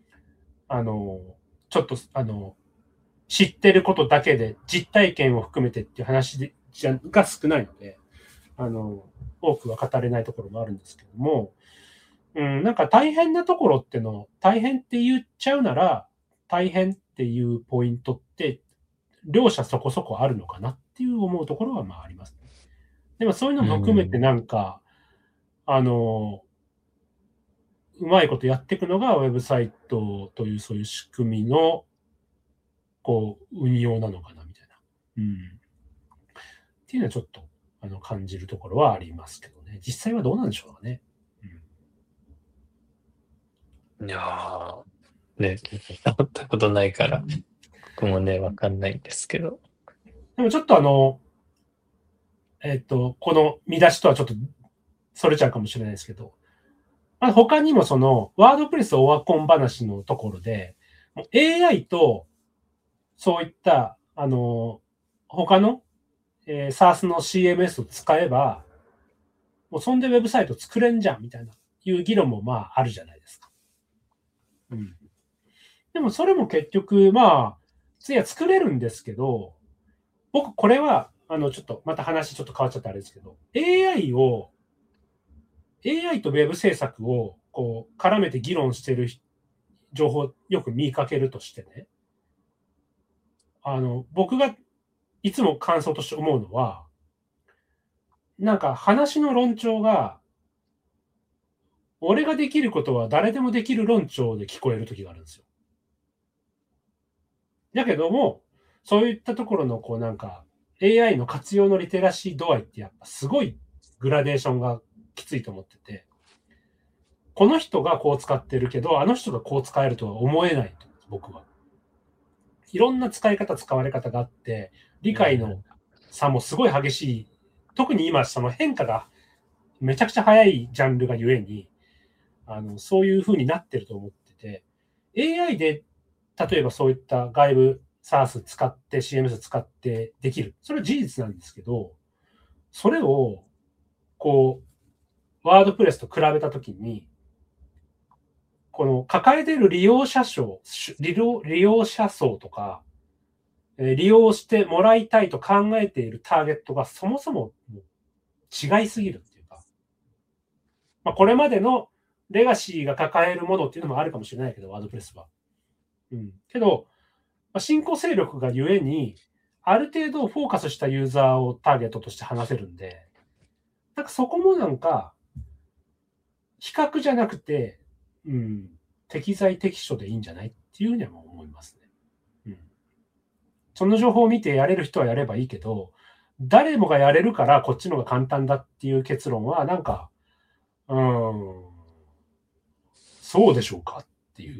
ちょっと、知ってることだけで実体験を含めてっていう話が少ないので、多くは語れないところもあるんですけども、なんか大変なところっての、大変って言っちゃうなら、大変っていうポイントって、両者そこそこあるのかなっていう思うところはまああります。でもそういうのも含めてなんか、うまいことやっていくのがウェブサイトというそういう仕組みの、こう、運用なのかなみたいな。っていうのはちょっと、感じるところはありますけどね。実際はどうなんでしょうかね。 いやー、ね、触ったことないから、僕もね、わかんないんですけど。 でもちょっとこの見出しとはちょっとそれちゃうかもしれないですけど、まあ、他にもその、ワードプレスオワコン話のところで、AI と、そういった、他の、SaaS の CMS を使えば、もうそんでウェブサイト作れんじゃん、みたいな、いう議論もまああるじゃないですか。でもそれも結局、まあ、次は作れるんですけど、僕これは、ちょっと、また話ちょっと変わっちゃったあれですけど、AI とウェブ制作をこう絡めて議論している情報よく見かけるとしてね、僕がいつも感想として思うのは、なんか話の論調が、俺ができることは誰でもできる論調で聞こえる時があるんですよ。だけども、そういったところのこうなんか AI の活用のリテラシー度合いってやっぱすごいグラデーションがきついと思ってて、この人がこう使ってるけど、あの人がこう使えるとは思えないと、僕は。いろんな使い方、使われ方があって、理解の差もすごい激しい。特に今、その変化がめちゃくちゃ早いジャンルがゆえに、そういう風になってると思ってて、AI で、例えばそういった外部 SaaS 使って、CMS 使ってできる。それは事実なんですけど、それを、こう、ワードプレスと比べたときに、この抱えている利用者層とか、利用してもらいたいと考えているターゲットがそもそも違いすぎるっていうか、まあ、これまでのレガシーが抱えるものっていうのもあるかもしれないけど、ワードプレスは。けど、まあ、新興勢力がゆえに、ある程度フォーカスしたユーザーをターゲットとして話せるんで、なんかそこもなんか、比較じゃなくて、適材適所でいいんじゃないっていうふうには思いますね。その情報を見てやれる人はやればいいけど、誰もがやれるからこっちの方が簡単だっていう結論は、なんか、そうでしょうかっていう。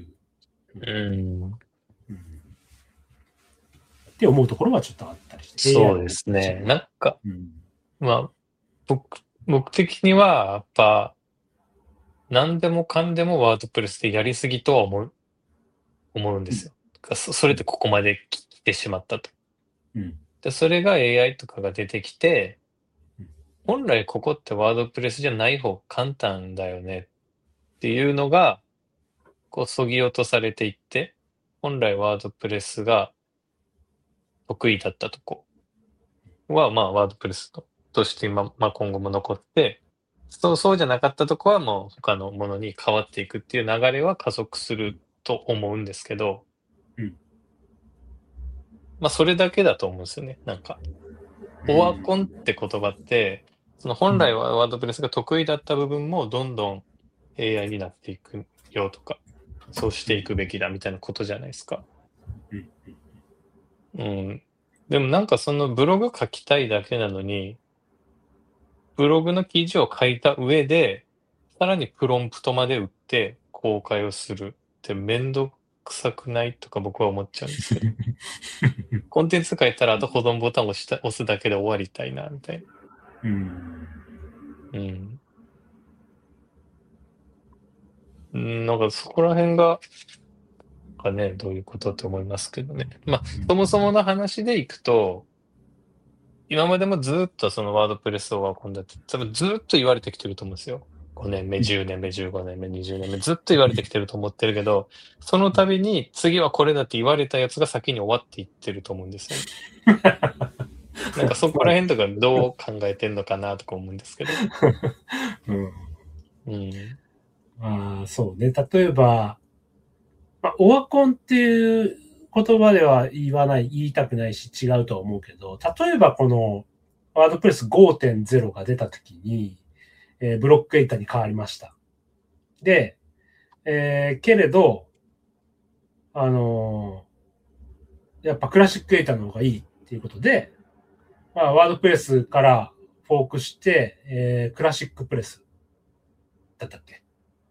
って思うところはちょっとあったりして。 そうですね。なんか、まあ、僕的には、やっぱ、何でもかんでもワードプレスでやりすぎとは思うんですよ。それってここまで来てしまったと。で、それが AI とかが出てきて、本来ここってワードプレスじゃない方が簡単だよねっていうのが、こう、削ぎ落とされていって、本来ワードプレスが得意だったとこは、まあ、ワードプレスとして今、まあ、今後も残って、そうじゃなかったとこはもう他のものに変わっていくっていう流れは加速すると思うんですけど、まあ、それだけだと思うんですよね。なんか、オワコンって言葉って、その本来はワードプレスが得意だった部分もどんどん AI になっていくよとか、そうしていくべきだみたいなことじゃないですか。でもなんかそのブログ書きたいだけなのに、ブログの記事を書いた上で、さらにプロンプトまで打って公開をするってめんどくさくないとか僕は思っちゃうんですけど。コンテンツ書いたらあと保存ボタンを押すだけで終わりたいな、みたいな。なんかそこら辺がね、どういうことって思いますけどね。まあ、そもそもの話でいくと、今までもずっとそのワードプレスオワコンだって、多分ずっと言われてきてると思うんですよ。5年目、10年目、15年目、20年目、ずっと言われてきてると思ってるけど、その度に次はこれだって言われたやつが先に終わっていってると思うんですよね。なんかそこら辺とかどう考えてんのかなとか思うんですけど。 そうね。例えば、まあ、オワコンっていう言葉では言いたくないし違うとは思うけど、例えばこのワードプレス 5.0 が出たときに、ブロックエイタに変わりました。で、けれど、やっぱクラシックエイタの方がいいっていうことで、まあ、ワードプレスからフォークして、クラシックプレスだったっけ、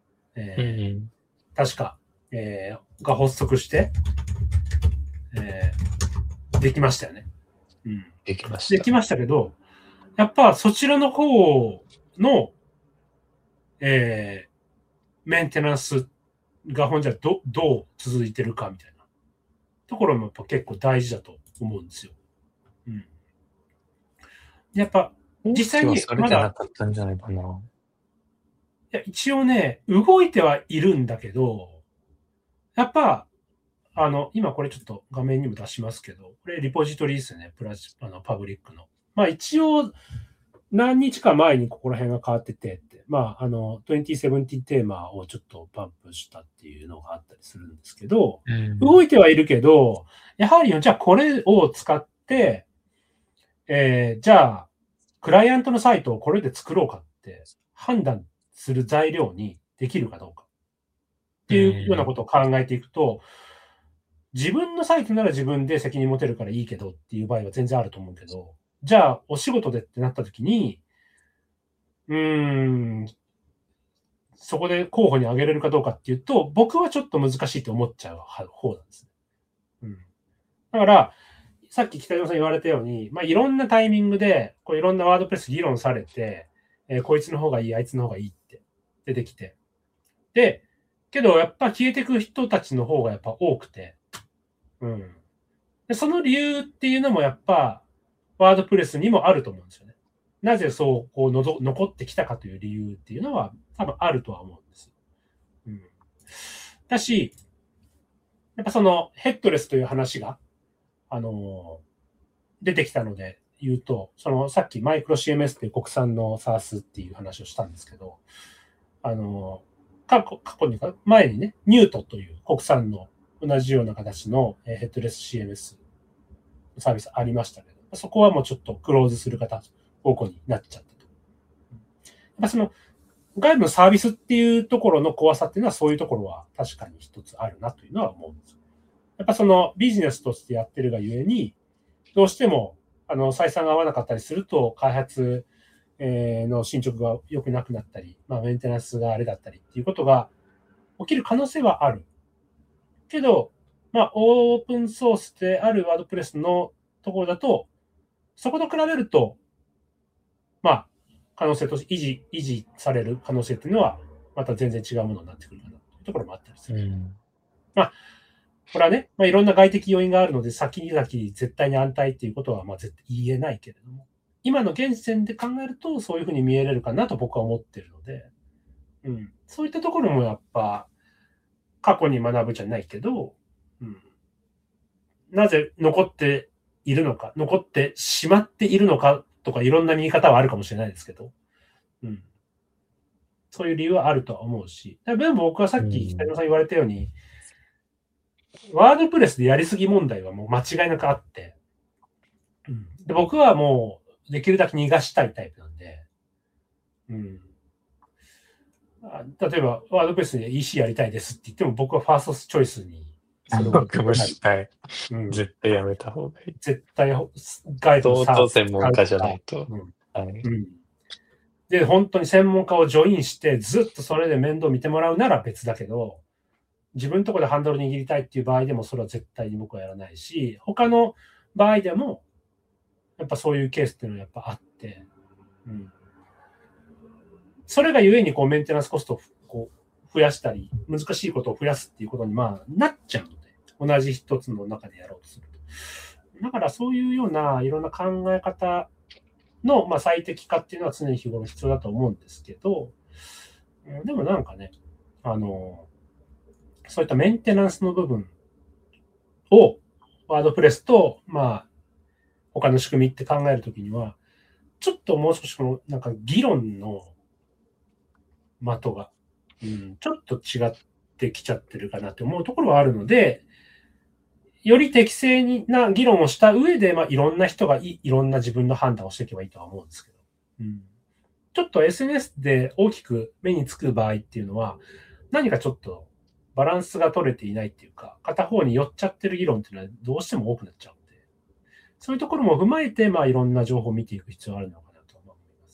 確か、が発足して、できましたよね。 できました。 できましたけど、やっぱそちらの方の、メンテナンスが本じゃどう続いてるかみたいなところもやっぱ結構大事だと思うんですよ。やっぱ実際にまだなかったんじゃないかな。 いや一応ね、動いてはいるんだけど、やっぱ今これちょっと画面にも出しますけど、これリポジトリですね、パブリックの。まあ一応、何日か前にここら辺が変わってて、まあ2070テーマをちょっとパンプしたっていうのがあったりするんですけど、動いてはいるけど、やはりじゃあこれを使って、じゃあ、クライアントのサイトをこれで作ろうかって判断する材料にできるかどうかっていうようなことを考えていくと、自分のサイトなら自分で責任持てるからいいけどっていう場合は全然あると思うけど、じゃあお仕事でってなった時に、 そこで候補に挙げれるかどうかっていうと、僕はちょっと難しいと思っちゃう方なんですね。だから、さっき北島さん言われたように、いろんなタイミングで、いろんなワードプレス議論されて、こいつの方がいい、あいつの方がいいって出てきて。で、けどやっぱ消えていく人たちの方がやっぱ多くて、でその理由っていうのもやっぱ、ワードプレスにもあると思うんですよね。なぜそう、残ってきたかという理由っていうのは多分あるとは思うんです。だし、やっぱそのヘッドレスという話が、出てきたので言うと、そのさっきマイクロ CMS っていう国産の SaaS っていう話をしたんですけど、過去に、前にね、ニュートという国産の同じような形のヘッドレス CMS サービスありましたけど、そこはもうちょっとクローズする方向になっちゃったと。やっぱその外部のサービスっていうところの怖さっていうのはそういうところは確かに一つあるなというのは思うんです。やっぱそのビジネスとしてやってるがゆえに、どうしても採算が合わなかったりすると、開発の進捗が良くなくなったり、メンテナンスがあれだったりっていうことが起きる可能性はある。けど、オープンソースであるワードプレスのところだと、そこと比べると、可能性として維持される可能性っていうのは、また全然違うものになってくるかなというところもあったりする。これはね、いろんな外的要因があるので、先に絶対に安泰っていうことは絶対言えないけれども、今の現時点で考えると、そういうふうに見えれるかなと僕は思ってるので、そういったところもやっぱ、過去に学ぶじゃないけど、なぜ残っているのか、残ってしまっているのかとか、いろんな見方はあるかもしれないですけど、そういう理由はあるとは思うし、でも僕はさっき北島さん言われたように、ワードプレスでやりすぎ問題はもう間違いなくあって、で僕はもうできるだけ逃がしたいタイプなんで、例えばワードプレスで EC やりたいですって言っても僕はファーストチョイスにそれを僕もしたい。絶対やめた方がいい。 絶対外部の相当専門家じゃないと。 で、本当に専門家をジョインしてずっとそれで面倒見てもらうなら別だけど、自分のところでハンドル握りたいっていう場合でもそれは絶対に僕はやらないし、他の場合でもやっぱそういうケースっていうのはやっぱあって、それがゆえにメンテナンスコストを増やしたり、難しいことを増やすっていうことになっちゃうので、同じ一つの中でやろうとすると。だからそういうようないろんな考え方の、最適化っていうのは常に日頃必要だと思うんですけど、でもなんかね、そういったメンテナンスの部分をワードプレスと、他の仕組みって考えるときには、ちょっともう少しなんか議論の的が、ちょっと違ってきちゃってるかなって思うところはあるので、より適正な議論をした上で、いろんな人がいろんな自分の判断をしていけばいいとは思うんですけど、ちょっと SNS で大きく目につく場合っていうのは、何かちょっとバランスが取れていないっていうか、片方に寄っちゃってる議論っていうのはどうしても多くなっちゃうので、そういうところも踏まえて、いろんな情報を見ていく必要があるのかなと思います。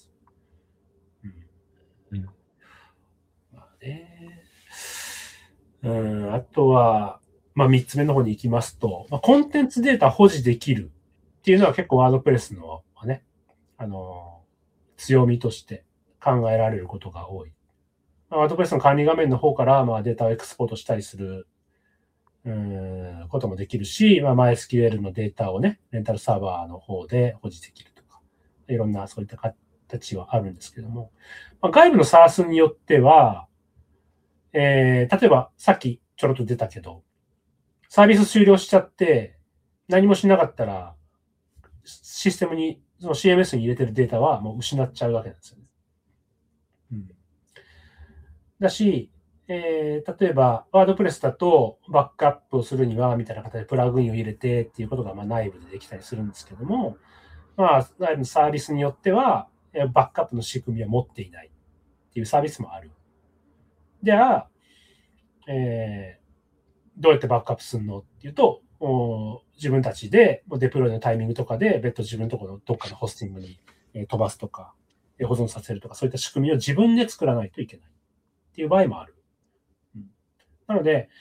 あとは、3つ目の方に行きますと、コンテンツデータ保持できるっていうのは結構ワードプレスのね、強みとして考えられることが多い。ワードプレスの管理画面の方からデータをエクスポートしたりすることもできるし、MySQL のデータをね、レンタルサーバーの方で保持できるとか、いろんなそういった形はあるんですけども、外部の SaaS によっては、例えばさっきちょろっと出たけど、サービス終了しちゃって何もしなかったら、システムに、その CMS に入れてるデータはもう失っちゃうわけなんですよね。だし、例えば、ワードプレスだとバックアップをするには、みたいな形でプラグインを入れてっていうことが内部でできたりするんですけども、内部のサービスによっては、バックアップの仕組みは持っていないっていうサービスもある。じゃあ、どうやってバックアップするのっていうと、自分たちでデプロイのタイミングとかで別途自分のところのどっかのホスティングに飛ばすとか、 保存させるとか、そういった仕組みを自分で作らないといけないっていう場合もある。なので、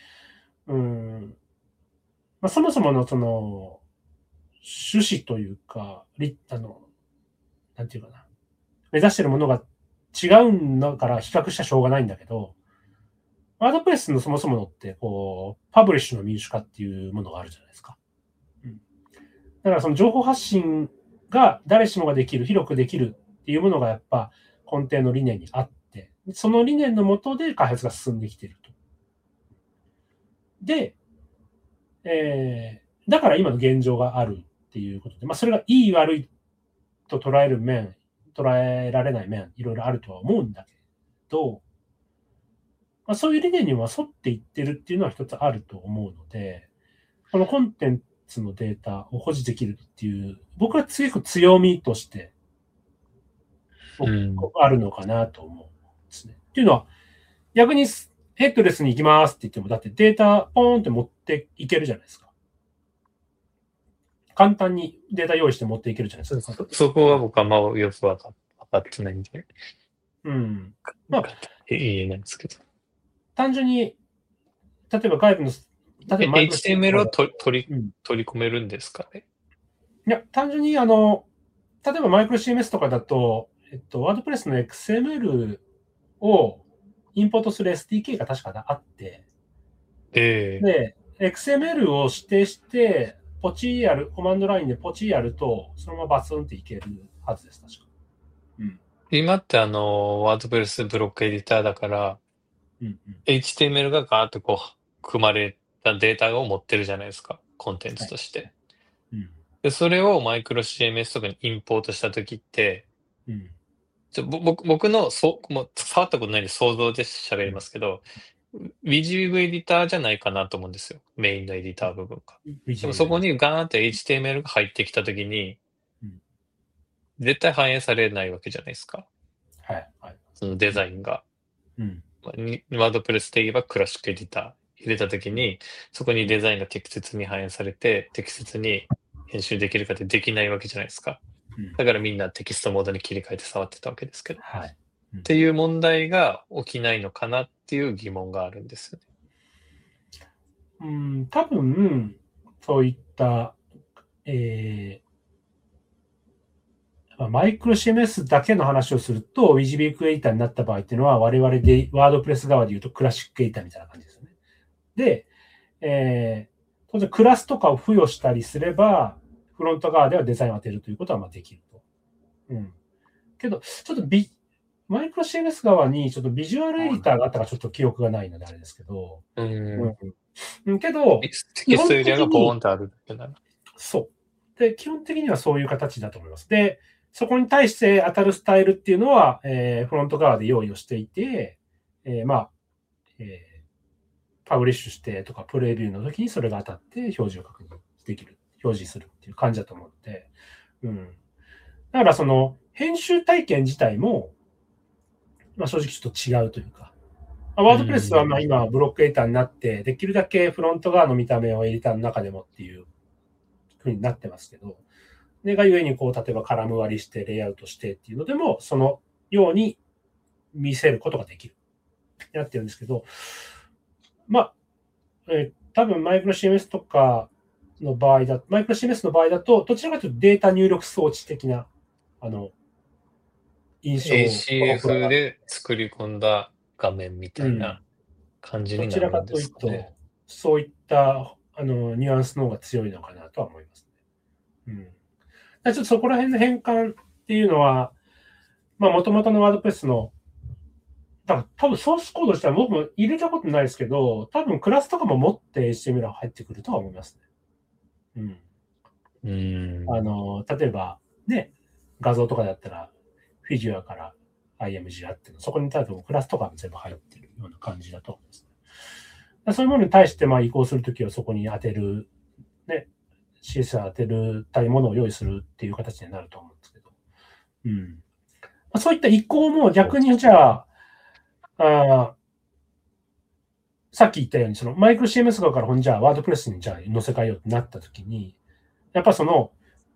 そもそものその趣旨というか、なんていうかな、目指しているものが違うんだから比較しちゃしょうがないんだけど、ワードプレスのそもそものって、パブリッシュの民主化っていうものがあるじゃないですか。だからその情報発信が誰しもができる、広くできるっていうものがやっぱ根底の理念にあって、その理念のもとで開発が進んできていると。で、だから今の現状があるっていうことで、それがいい悪いと捉えられない面、いろいろあるとは思うんだけど、そういう理念には沿っていってるっていうのは一つあると思うので、このコンテンツのデータを保持できるっていう、僕は結構強みとして、あるのかなと思うんですね。っていうのは、逆にヘッドレスに行きますって言っても、だってデータポーンって持っていけるじゃないですか。簡単にデータ用意して持っていけるじゃないですか。 そこは僕はよく分かってないんで。言えないんですけど。 単純に、例えば外部の、 例えば HTML を取り込めるんですかね。 いや、単純に例えばマイクロ CMS とかだと、ワードプレスの XML をインポートする SDK が確かあって、で、XML を指定して、コマンドラインでポチやると、そのままバツンっていけるはずです、確か。 今ってワードプレスブロックエディターだから、HTML がガーッと組まれたデータを持ってるじゃないですか、コンテンツとして。で、それをマイクロ CMS とかにインポートしたときって、僕のもう触ったことないんで想像で喋りますけど、WYSIWYG エディターじゃないかなと思うんですよ。メインのエディター部分が。でもそこにガーンって HTML が入ってきたときに、絶対反映されないわけじゃないですか。そのデザインが。ワードプレスで言えばクラシックエディター入れたときに、そこにデザインが適切に反映されて、適切に編集できるかってできないわけじゃないですか。だからみんなテキストモードに切り替えて触ってたわけですけど。っていう問題が起きないのかなっていう疑問があるんですよね。多分、そういった、マイクロ CMS だけの話をすると、WYSIWYG エディターになった場合っていうのは、我々でワードプレス側で言うとクラシックエディターみたいな感じですよね。で、当然クラスとかを付与したりすれば、フロント側ではデザインを当てるということはできると。けど、ちょっとマイクロ CMS 側にちょっとビジュアルエディターがあったかちょっと記憶がないのであれですけど。けど、 テキストエリアがポーンとあるだけなら。 そう。で、基本的にはそういう形だと思います。で、そこに対して当たるスタイルっていうのは、フロント側で用意をしていて、パブリッシュしてとかプレビューの時にそれが当たって表示を確認できる、表示するっていう感じだと思うので、だからその編集体験自体も、正直ちょっと違うというか、ワードプレスは今ブロックエディターになって、できるだけフロント側の見た目をエディターの中でもっていう風になってますけど、でがゆえに例えばカラム割りしてレイアウトしてっていうのでも、そのように見せることができる。やってるんですけど、多分マイクロ CMS とかの場合だ、マイクロ CMS の場合だと、どちらかというとデータ入力装置的な、印象 ACF で作り込んだ画面みたいな感じになるんですかね。 どちらかというと、そういったニュアンスの方が強いのかなとは思いますね。ちょっとそこら辺の変換っていうのは、もともとのワードプレスの、多分ソースコードとしては僕も入れたことないですけど、多分クラスとかも持って HTML が入ってくるとは思いますね。例えば、ね、画像とかだったら、フィギュアから IMG あって、そこに多分クラスとかも全部入ってるような感じだと思いますね。そういうものに対して移行するときはそこに当てる、ね、CSS 当てるたいものを用意するっていう形になると思うんですけど。そういった移行も逆にじゃあ、さっき言ったように、そのマイクロ CMS 側からじゃあワードプレスにじゃあ載せ替えようってなったときに、やっぱその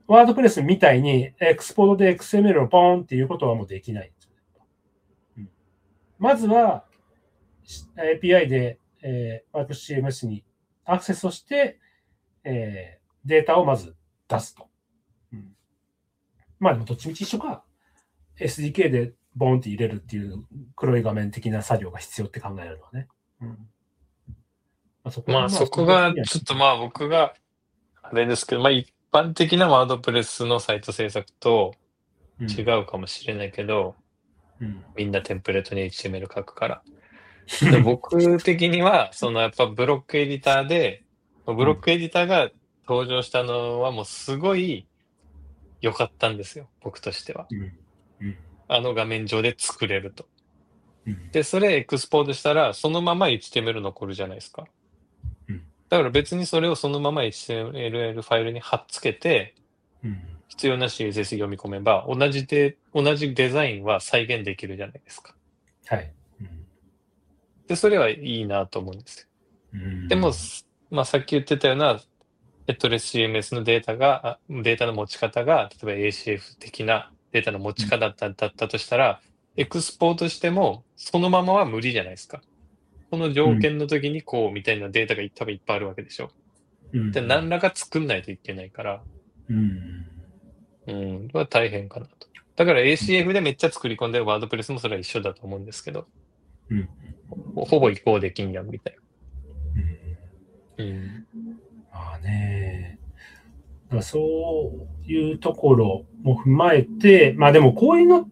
ワードプレスみたいにエクスポートで XML をポーンっていうことはもうできないんですよね。うん、まずは API で、ワード CMS にアクセスをして、データをまず出すと。うん、まあでもどっちみち一緒か。SDK でボンって入れるっていう黒い画面的な作業が必要って考えるのはね。うん、 まあそこがちょっとまあ僕があれですけど、まあ一般的なワードプレスのサイト制作と違うかもしれないけど、みんなテンプレートに HTML 書くから。で僕的には、そのやっぱブロックエディターで、ブロックエディターが登場したのはもうすごい良かったんですよ、僕としては。あの画面上で作れると。で、それエクスポートしたら、そのまま HTML 残るじゃないですか。だから別にそれをそのまま HTML ファイルに貼っつけて、必要な CSS 読み込めば、同じデザインは再現できるじゃないですか。 はい。 で、それはいいなと思うんですよ。でも、まあさっき言ってたような、ヘッドレス CMS のデータの持ち方が、例えば ACF 的なデータの持ち方だったとしたら、エクスポートしても、そのままは無理じゃないですか。この条件の時にこうみたいなデータが多分いっぱいあるわけでしょ。で、何らか作んないといけないから、は大変かなと。だから ACF でめっちゃ作り込んでるワードプレスもそれは一緒だと思うんですけど、ほぼ移行できんやんみたいな。 まあね。そういうところも踏まえて、まあでもこういうのって、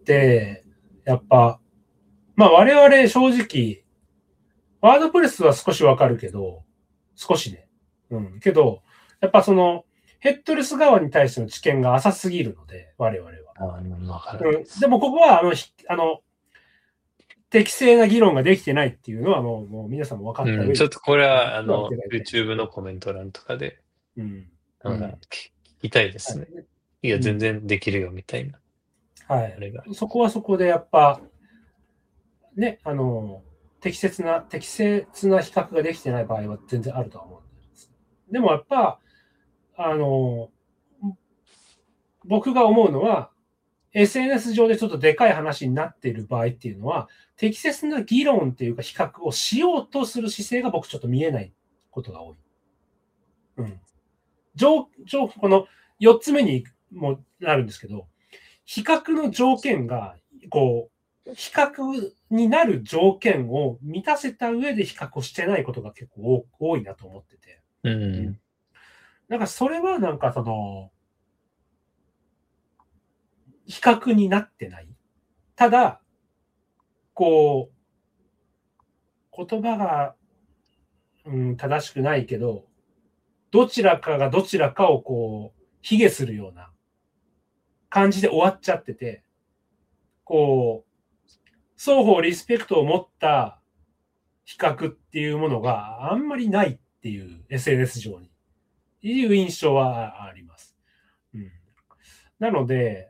やっぱ、まあ我々正直、ワードプレスは少しわかるけど、少しね。けど、やっぱその、ヘッドレス側に対しての知見が浅すぎるので、我々は。でもここは、適正な議論ができてないっていうのはもう皆さんも分かった上で、 ちょっとこれは、YouTube のコメント欄とかで、聞きたいですね。いや、全然できるよ、みたいな。 はい。そこはそこでやっぱ、ね、適切な比較ができてない場合は全然あるとは思うんです。でもやっぱ、僕が思うのは、SNS 上でちょっとでかい話になっている場合っていうのは、適切な議論っていうか比較をしようとする姿勢が僕ちょっと見えないことが多い。この4つ目にもなるんですけど、比較の条件が、比較になる条件を満たせた上で比較をしてないことが結構多いなと思ってて。なんかそれはなんか比較になってない。ただ、言葉が、正しくないけど、どちらかがどちらかを卑下するような感じで終わっちゃってて、双方リスペクトを持った比較っていうものがあんまりないっていう SNS 上にいう印象はあります。なので、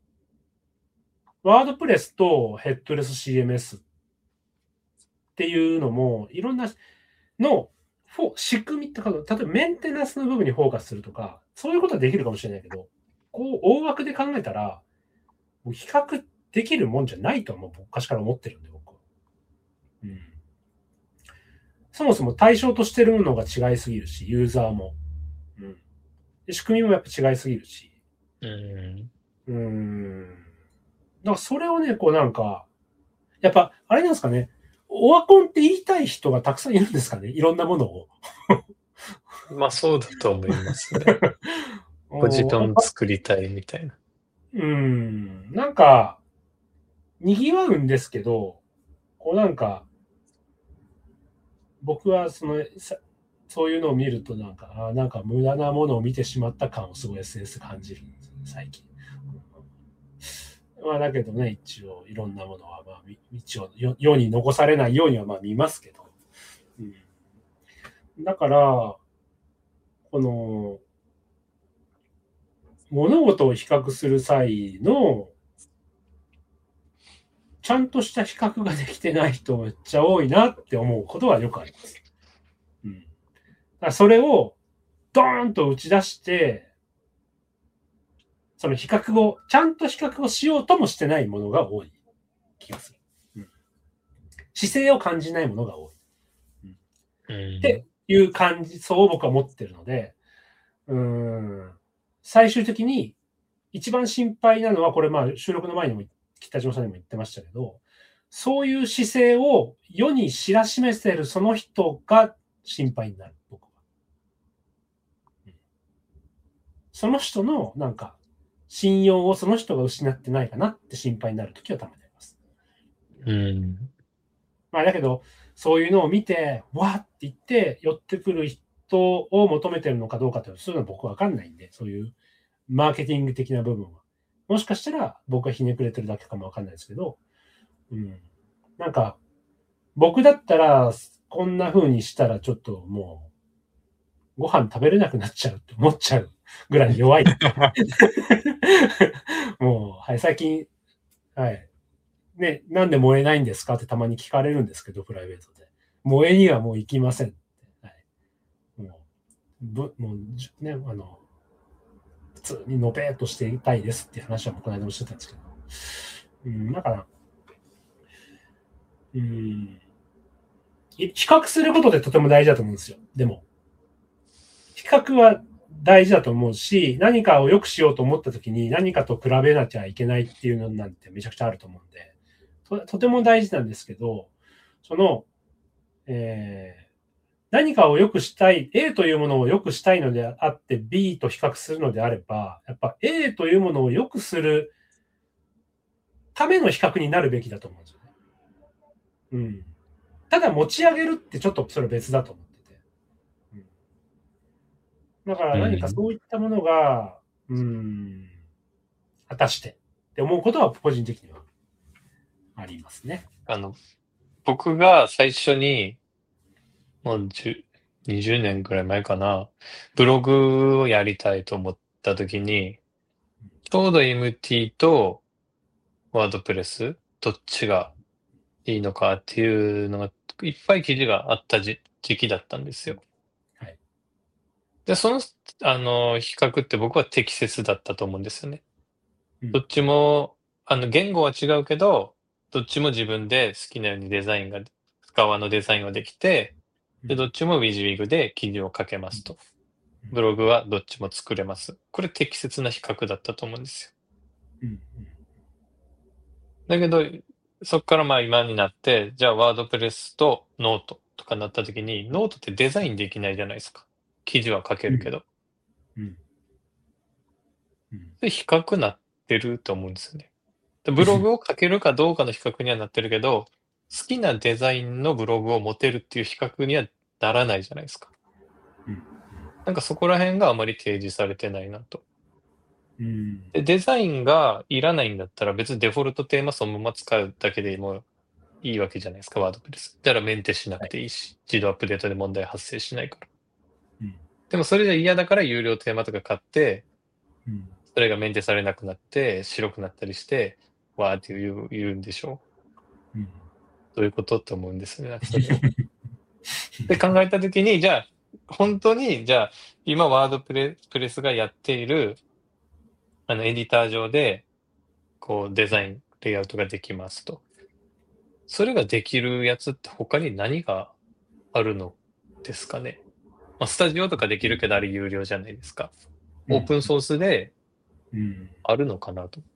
ワードプレスとヘッドレス CMS っていうのもいろんなの仕組みとか、例えばメンテナンスの部分にフォーカスするとか、そういうことはできるかもしれないけど、大枠で考えたら、比較できるもんじゃないと昔から思ってるんで、僕は。そもそも対象としてるものが違いすぎるし、ユーザーも。仕組みもやっぱ違いすぎるし。だからそれをね、やっぱ、あれなんですかね、オワコンって言いたい人がたくさんいるんですかね、いろんなものを。 まあそうだと思いますね。ポジション作りたいみたいな。 なんか、賑わうんですけど、僕はそういうのを見るとなんか無駄なものを見てしまった感をすごい SNS 感じるんですよね、最近。まあだけどね、一応いろんなものは一応世に残されないようには見ますけど。だから、物事を比較する際のちゃんとした比較ができてない人めっちゃ多いなって思うことはよくあります。だからそれをドーンと打ち出して、 その比較を、ちゃんと比較をしようともしてないものが多い気がする。姿勢を感じないものが多い。っていう感じ、そう僕は持ってるので、最終的に一番心配なのは、これ収録の前にも北島さんにも言ってましたけど、そういう姿勢を世に知らしめてるその人が心配になる、僕は。その人のなんか信用をその人が失ってないかなって心配になるときはたまにあります。だけど、そういうのを見て、わーって言って寄ってくる人を求めてるのかどうかというのは、そういうのは僕は分かんないんで、そういうマーケティング的な部分は。もしかしたら僕はひねくれてるだけかも分かんないですけど、なんか、僕だったら、こんな風にしたらちょっともう、ご飯食べれなくなっちゃうって思っちゃうぐらい弱い。もう、はい、最近、はい。ね、なんで燃えないんですかってたまに聞かれるんですけど、プライベートで。燃えにはもう行きません。はい、もうね、普通にのべーっとしていたいですっていう話はこの間もしてたんですけど。だから、比較することでとても大事だと思うんですよ。でも、比較は大事だと思うし、何かを良くしようと思ったときに何かと比べなきゃいけないっていうのなんてめちゃくちゃあると思うんで、とても大事なんですけど、その、何かを良くしたい、A というものを良くしたいのであって B と比較するのであれば、やっぱ A というものを良くするための比較になるべきだと思うんですよね。ただ持ち上げるってちょっとそれ別だと思ってて。だから何かそういったものが、果たしてって思うことは個人的にはありますね。 僕が最初に、もう20年くらい前かな、ブログをやりたいと思ったときに、ちょうど MT とワードプレス、どっちがいいのかっていうのが、いっぱい記事があった時期だったんですよ。 はい。 で、その、比較って僕は適切だったと思うんですよね。どっちも、言語は違うけど、どっちも自分で好きなように側のデザインができて、で、どっちも WYSIWYG で記事を書けますと。ブログはどっちも作れます。これ適切な比較だったと思うんですよ。だけど、そっから今になって、じゃあワードプレスとノートとかなった時に、ノートってデザインできないじゃないですか。記事は書けるけど。で、比較なってると思うんですよね。ブログを書けるかどうかの比較にはなってるけど、好きなデザインのブログを持てるっていう比較にはならないじゃないですか。なんかそこら辺があまり提示されてないなと。で、デザインがいらないんだったら別にデフォルトテーマそのまま使うだけでもいいわけじゃないですか、ワードプレス。だからメンテしなくていいし、自動アップデートで問題発生しないから。でもそれじゃ嫌だから有料テーマとか買って、それがメンテされなくなって白くなったりして、わーって言うんでしょう。どういうことって思うんですね、なんかそれを。で、考えたときに、じゃあ、本当に、じゃあ、今ワードプレスがやっている、エディター上で、こう、デザイン、レイアウトができますと。それができるやつって他に何があるのですかね。スタジオとかできるけど、あれ有料じゃないですか。オープンソースで、あるのかなと思って。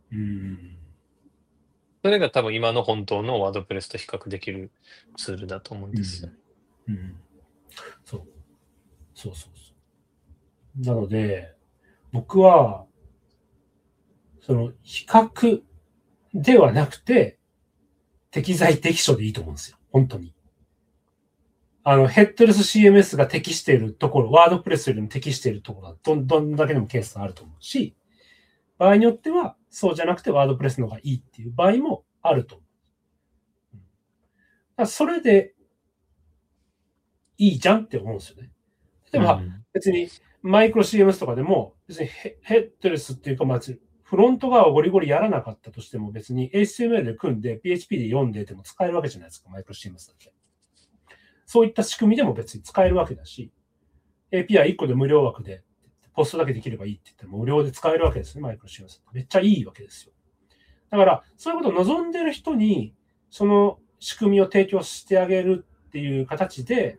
それが多分今の本当のワードプレスと比較できるツールだと思うんですよ。 そう。なので、僕は、その、比較ではなくて、適材適所でいいと思うんですよ。本当に。ヘッドレス CMS が適しているところ、ワードプレスよりも適しているところはどんだけでもケースがあると思うし、場合によっては、そうじゃなくてワードプレスの方がいいっていう場合もあると思う。それでいいじゃんって思うんですよね。例えば、別にマイクロ CMS とかでも、別にヘッドレスっていうか、フロント側をゴリゴリやらなかったとしても、別に HTML で組んで PHP で読んでても使えるわけじゃないですか、マイクロ CMS だって。そういった仕組みでも別に使えるわけだし、API1 個で無料枠でポストだけできればいいって言っても無料で使えるわけですね、マイクロシームス。めっちゃいいわけですよ。だから、そういうことを望んでる人に、その仕組みを提供してあげるっていう形で、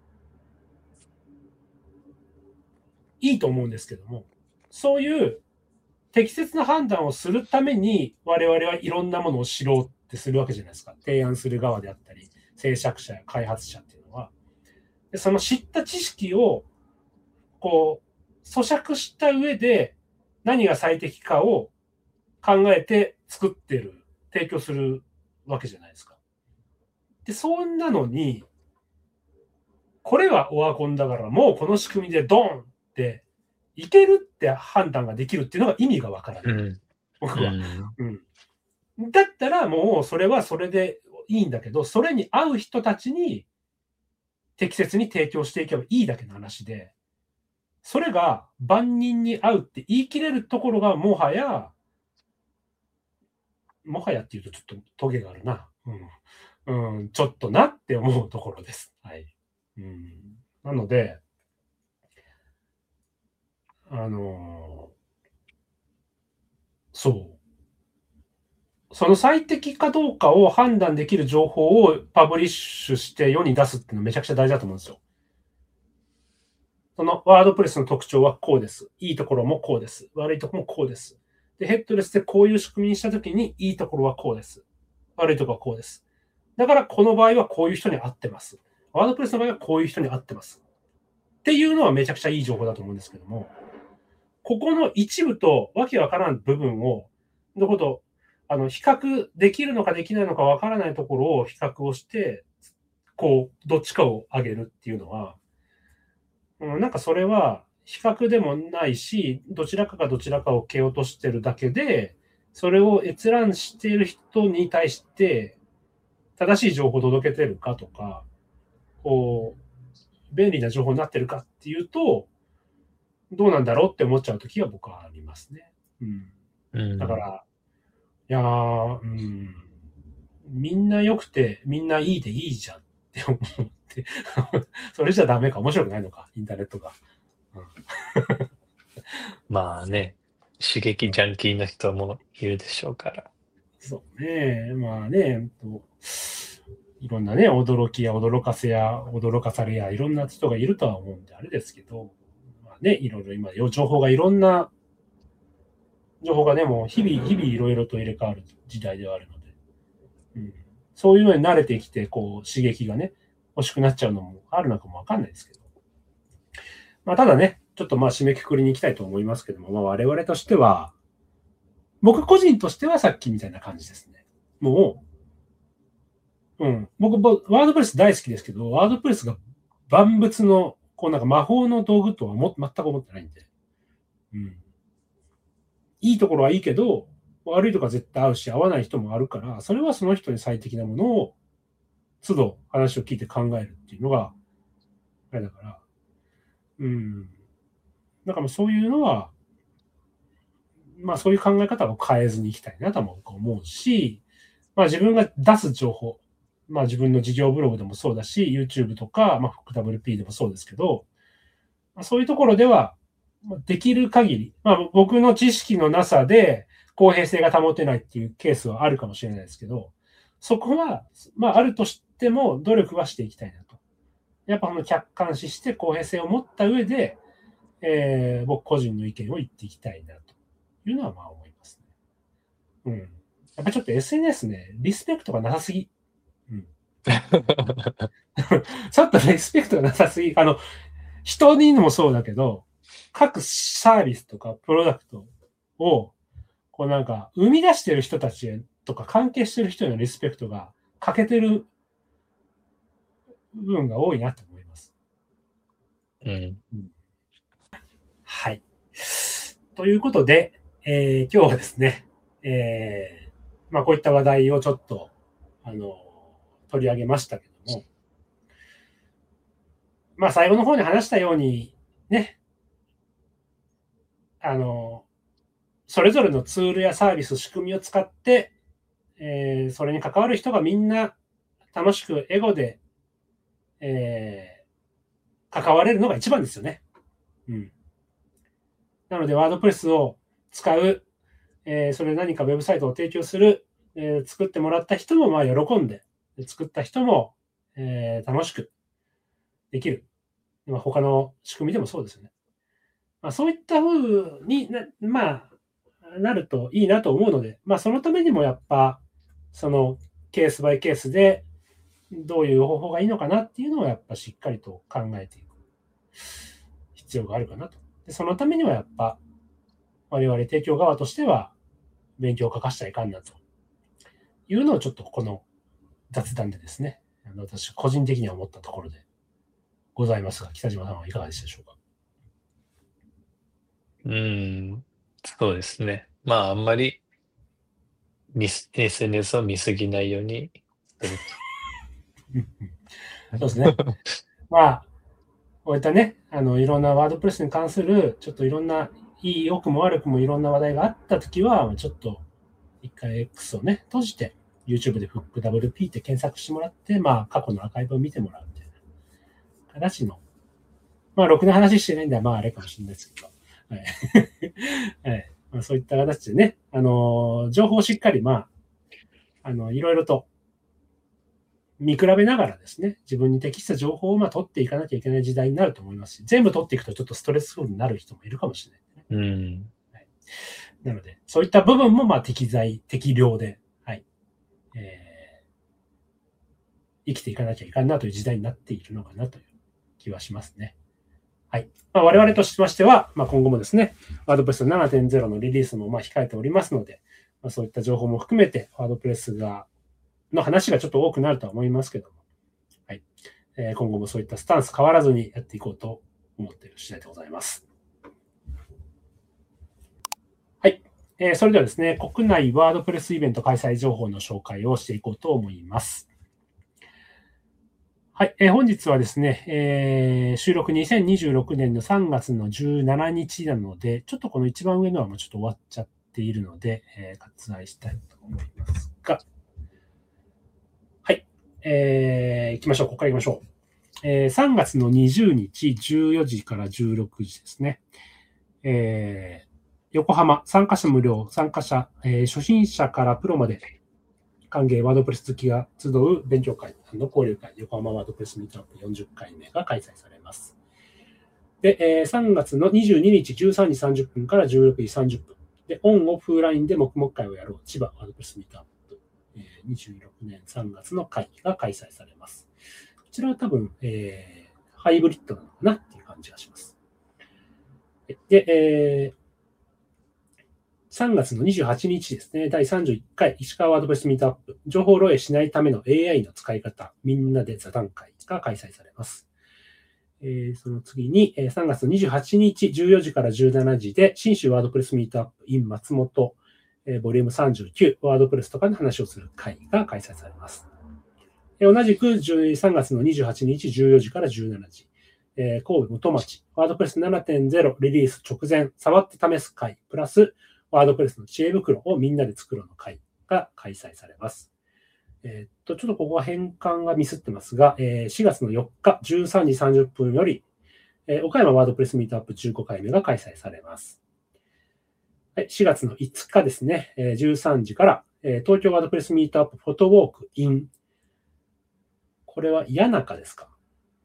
いいと思うんですけども、そういう適切な判断をするために、我々はいろんなものを知ろうってするわけじゃないですか。提案する側であったり、制作者や開発者っていうのは。でその知った知識を、こう、咀嚼した上で、何が最適かを考えて作ってる、提供するわけじゃないですか。で、そんなのに、これはオワコンだからもうこの仕組みでドーンっていけるって判断ができるっていうのが意味がわからない。僕は、だったらもうそれはそれでいいんだけど、それに合う人たちに適切に提供していけばいいだけの話で、それが万人に合うって言い切れるところがもはやっていうとちょっとトゲがあるな。ちょっとなって思うところです。はい。なので、そう。その最適かどうかを判断できる情報をパブリッシュして世に出すっていうのはめちゃくちゃ大事だと思うんですよ。そのワードプレスの特徴はこうです。いいところもこうです。悪いところもこうです。で、ヘッドレスでこういう仕組みにしたときにいいところはこうです。悪いところはこうです。だからこの場合はこういう人に合ってます。ワードプレスの場合はこういう人に合ってます。っていうのはめちゃくちゃいい情報だと思うんですけども、ここの一部とわけわからん部分を、のこと、比較できるのかできないのかわからないところを比較をして、こう、どっちかを上げるっていうのは、なんかそれは比較でもないし、どちらかがどちらかを蹴落としてるだけで、それを閲覧している人に対して、正しい情報を届けてるかとか、こう、便利な情報になってるかっていうと、どうなんだろうって思っちゃうときは僕はありますね。だから、いやー、みんな良くて、みんないいでいいじゃんって思って、それじゃダメか、面白くないのか、インターネットが。 まあね、刺激ジャンキーな人もいるでしょうから。 そうね、まあね、いろんなね、驚きや驚かせや驚かされやいろんな人がいるとは思うんであれですけど、まあね、いろいろ今、情報がいろんな情報がね、もう日々いろいろと入れ替わる時代ではあるので、そういうのに慣れてきて、こう、刺激がね、欲しくなっちゃうのもあるのかもわかんないですけど。まあ、ただね、ちょっとまあ締めくくりに行きたいと思いますけども、まあ、我々としては、僕個人としてはさっきみたいな感じですね。もう、僕、ワードプレス大好きですけど、ワードプレスが万物の、こうなんか魔法の道具とは全く思ってないんで、いいところはいいけど、悪いところは絶対合うし、合わない人もあるから、それはその人に最適なものを、都度話を聞いて考えるっていうのが、あれだから、だからそういうのは、まあそういう考え方を変えずにいきたいなとも思うし、まあ自分が出す情報、まあ自分の事業ブログでもそうだし、YouTube とか、まあ FWP でもそうですけど、そういうところでは、できる限り、まあ僕の知識のなさで公平性が保てないっていうケースはあるかもしれないですけど、そこは、まああるとしても努力はしていきたいなと。やっぱ客観視して公平性を持った上で、僕個人の意見を言っていきたいなというのはまあ思いますね。やっぱちょっと SNS ね、リスペクトがなさすぎ。ちょっとリスペクトがなさすぎ。人にもそうだけど、各サービスとかプロダクトを、こうなんか、生み出してる人たちとか関係してる人へのリスペクトが欠けてる部分が多いなと思います。はい。ということで、今日はですね、まあこういった話題をちょっと、取り上げましたけども、まあ最後の方に話したように、ね、それぞれのツールやサービス、仕組みを使って、それに関わる人がみんな楽しくエゴで、関われるのが一番ですよね。 なので、ワードプレスを使う、それ何かウェブサイトを提供する、作ってもらった人もまあ喜んで、作った人も、楽しくできる。まあ、他の仕組みでもそうですよね。まあ、そういった風になるといいなと思うので、まあ、そのためにもやっぱ、そのケースバイケースでどういう方法がいいのかなっていうのをやっぱしっかりと考えていく必要があるかなと。でそのためにはやっぱ、我々提供側としては勉強を欠かしちゃいかんなというのをちょっとこの雑談でですね、私個人的には思ったところでございますが、北島さんはいかがでしたでしょうか。 そうですね。まあ、あんまりSNS を見すぎないようにするそうですね。まあ、こういったね、いろんなワードプレスに関する、ちょっといろんな、いい良くも悪くもいろんな話題があったときは、ちょっと一回 X をね、閉じて、YouTube で FookWP って検索してもらって、まあ、過去のアーカイブを見てもらうみたいな形の、まあ、ろくな話してないんで、まあ、あれかもしれないですけど、はい。はいまあ、そういった形でね、情報をしっかり、まあ、いろいろと見比べながらですね、自分に適した情報を取っていかなきゃいけない時代になると思いますし、全部取っていくとちょっとストレスフルになる人もいるかもしれない、ね。はい、なので、そういった部分も適材、適量で、はい生きていかなきゃいかんなという時代になっているのかなという気はしますね。はい。我々としましては、今後もですね、ワードプレス 7.0 のリリースも控えておりますので、そういった情報も含めて、ワードプレスの話がちょっと多くなるとは思いますけども、はい。今後もそういったスタンス変わらずにやっていこうと思っている次第でございます。はい。それではですね、国内ワードプレスイベント開催情報の紹介をしていこうと思います。はい。本日はですね、収録2026年の3月の17日なので、ちょっとこの一番上のはもうちょっと終わっちゃっているので、割愛したいと思いますが、はい。行きましょう。ここから行きましょう。3月の20日14時から16時ですね。横浜、参加者無料、参加者、初心者からプロまで歓迎ワードプレス好きが集う勉強会&交流会、横浜ワードプレスミートアップ40回目が開催されます。で、3月の22日13時30分から16時30分。で、オンオフラインで黙々会をやろう千葉ワードプレスミートアップ、26年3月の会が開催されます。こちらは多分、ハイブリッドなのかなっていう感じがします。で、3月の28日ですね、第31回石川ワードプレスミートアップ、情報漏洩しないための AI の使い方、みんなで座談会が開催されます。その次に、3月28日14時から17時で、新州ワードプレスミートアップ in 松本、ボリューム39、ワードプレスとかの話をする会が開催されます。同じく3月の28日14時から17時、神戸元町、ワードプレス 7.0 リリース直前、触って試す会、プラス、ワードプレスの知恵袋をみんなで作ろうの会が開催されます。ちょっとここは変換がミスってますが、4月の4日13時30分より、岡山ワードプレスミートアップ15回目が開催されます。4月の5日ですね、13時から、東京ワードプレスミートアップフォトウォーク in、これは谷中ですか？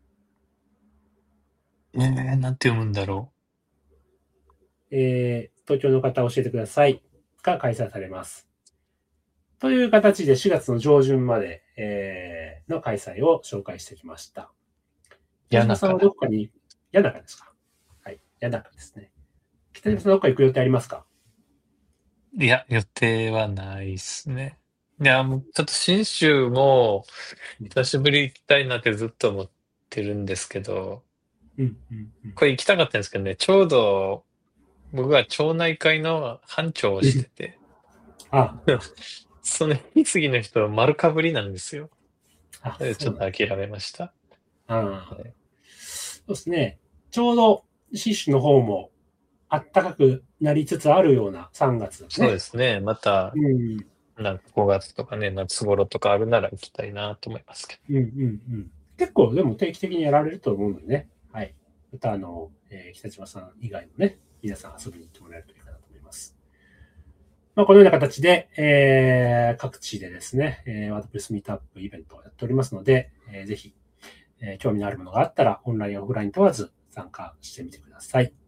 なんて読むんだろう。東京の方教えてくださいが開催されます。という形で4月の上旬まで、の開催を紹介してきました。北島さんはどこかに、谷中ですか？はい、谷中ですね。北島さんどこか行く予定ありますか？ いや、予定はないですね。いや、もうちょっと信州も久しぶり行きたいなってずっと思ってるんですけど、これ行きたかったんですけどね、ちょうど僕は町内会の班長をしてて、その引き継ぎの人は丸かぶりなんですよ。ちょっと諦めました。 そうですね。ちょうど信州の方も暖かくなりつつあるような3月ですね。 そうですね。また、なんか5月とかね、夏頃とかあるなら行きたいなと思いますけど。 結構でも定期的にやられると思うのでね。はい。また北島さん以外のね、 皆さん遊びに行ってもらえるといいかなと思います。このような形で、各地でですね、ワードプレスミートアップイベントをやっておりますので、ぜひ、興味のあるものがあったら、オンライン、オフライン問わず参加してみてください。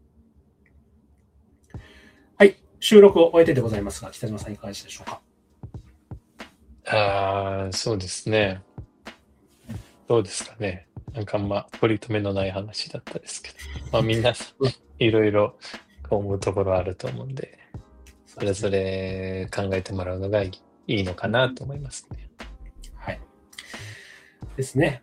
はい、収録を終えてでございますが、北島さんいかがでしたでしょうか。 そうですね。どうですかね。なんか取り留めのない話だったですけど、皆さんいろいろ思うところあると思うんで、それぞれ考えてもらうのがいいのかなと思いますね。 はい。ですね。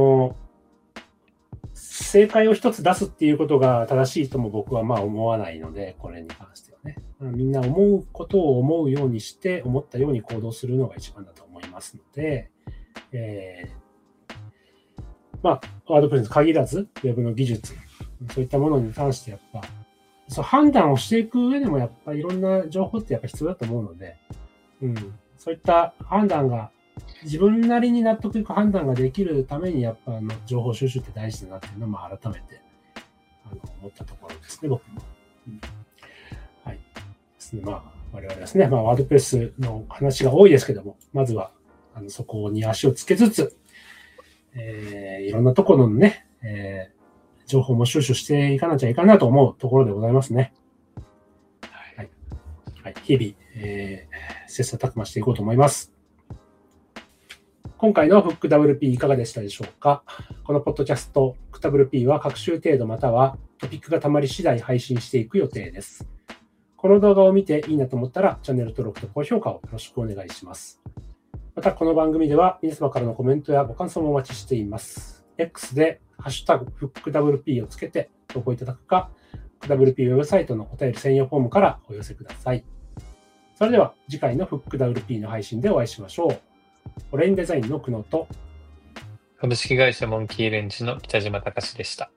正解を一つ出すっていうことが正しいとも僕は思わないので、これに関してはね。みんな思うことを思うようにして、思ったように行動するのが一番だと思いますので、ワードプレスに限らず、ウェブの技術、そういったものに関して判断をしていく上でもいろんな情報って必要だと思うので、そういった判断が、自分なりに納得いく判断ができるために、情報収集って大事だなっていうのは、改めて思ったところですね、僕も。はい。ですね。我々ですね、ワードプレスの話が多いですけども、まずは、そこに足をつけつつ、いろんなところのね、情報も収集していかなきゃいかなと思うところでございますね。はい。はい、日々、切磋琢磨していこうと思います。今回の FookWP いかがでしたでしょうか。このポッドキャスト FookWP は各週程度またはトピックがたまり次第配信していく予定です。この動画を見ていいなと思ったらチャンネル登録と高評価をよろしくお願いします。またこの番組では皆様からのコメントやご感想もお待ちしています。X でハッシュタグ FookWP をつけて投稿いただくか、FookWP ウェブサイトのお便り専用フォームからお寄せください。それでは次回の FookWP の配信でお会いしましょう。オレインデザインの久野と株式会社モンキーレンジの北島隆でした。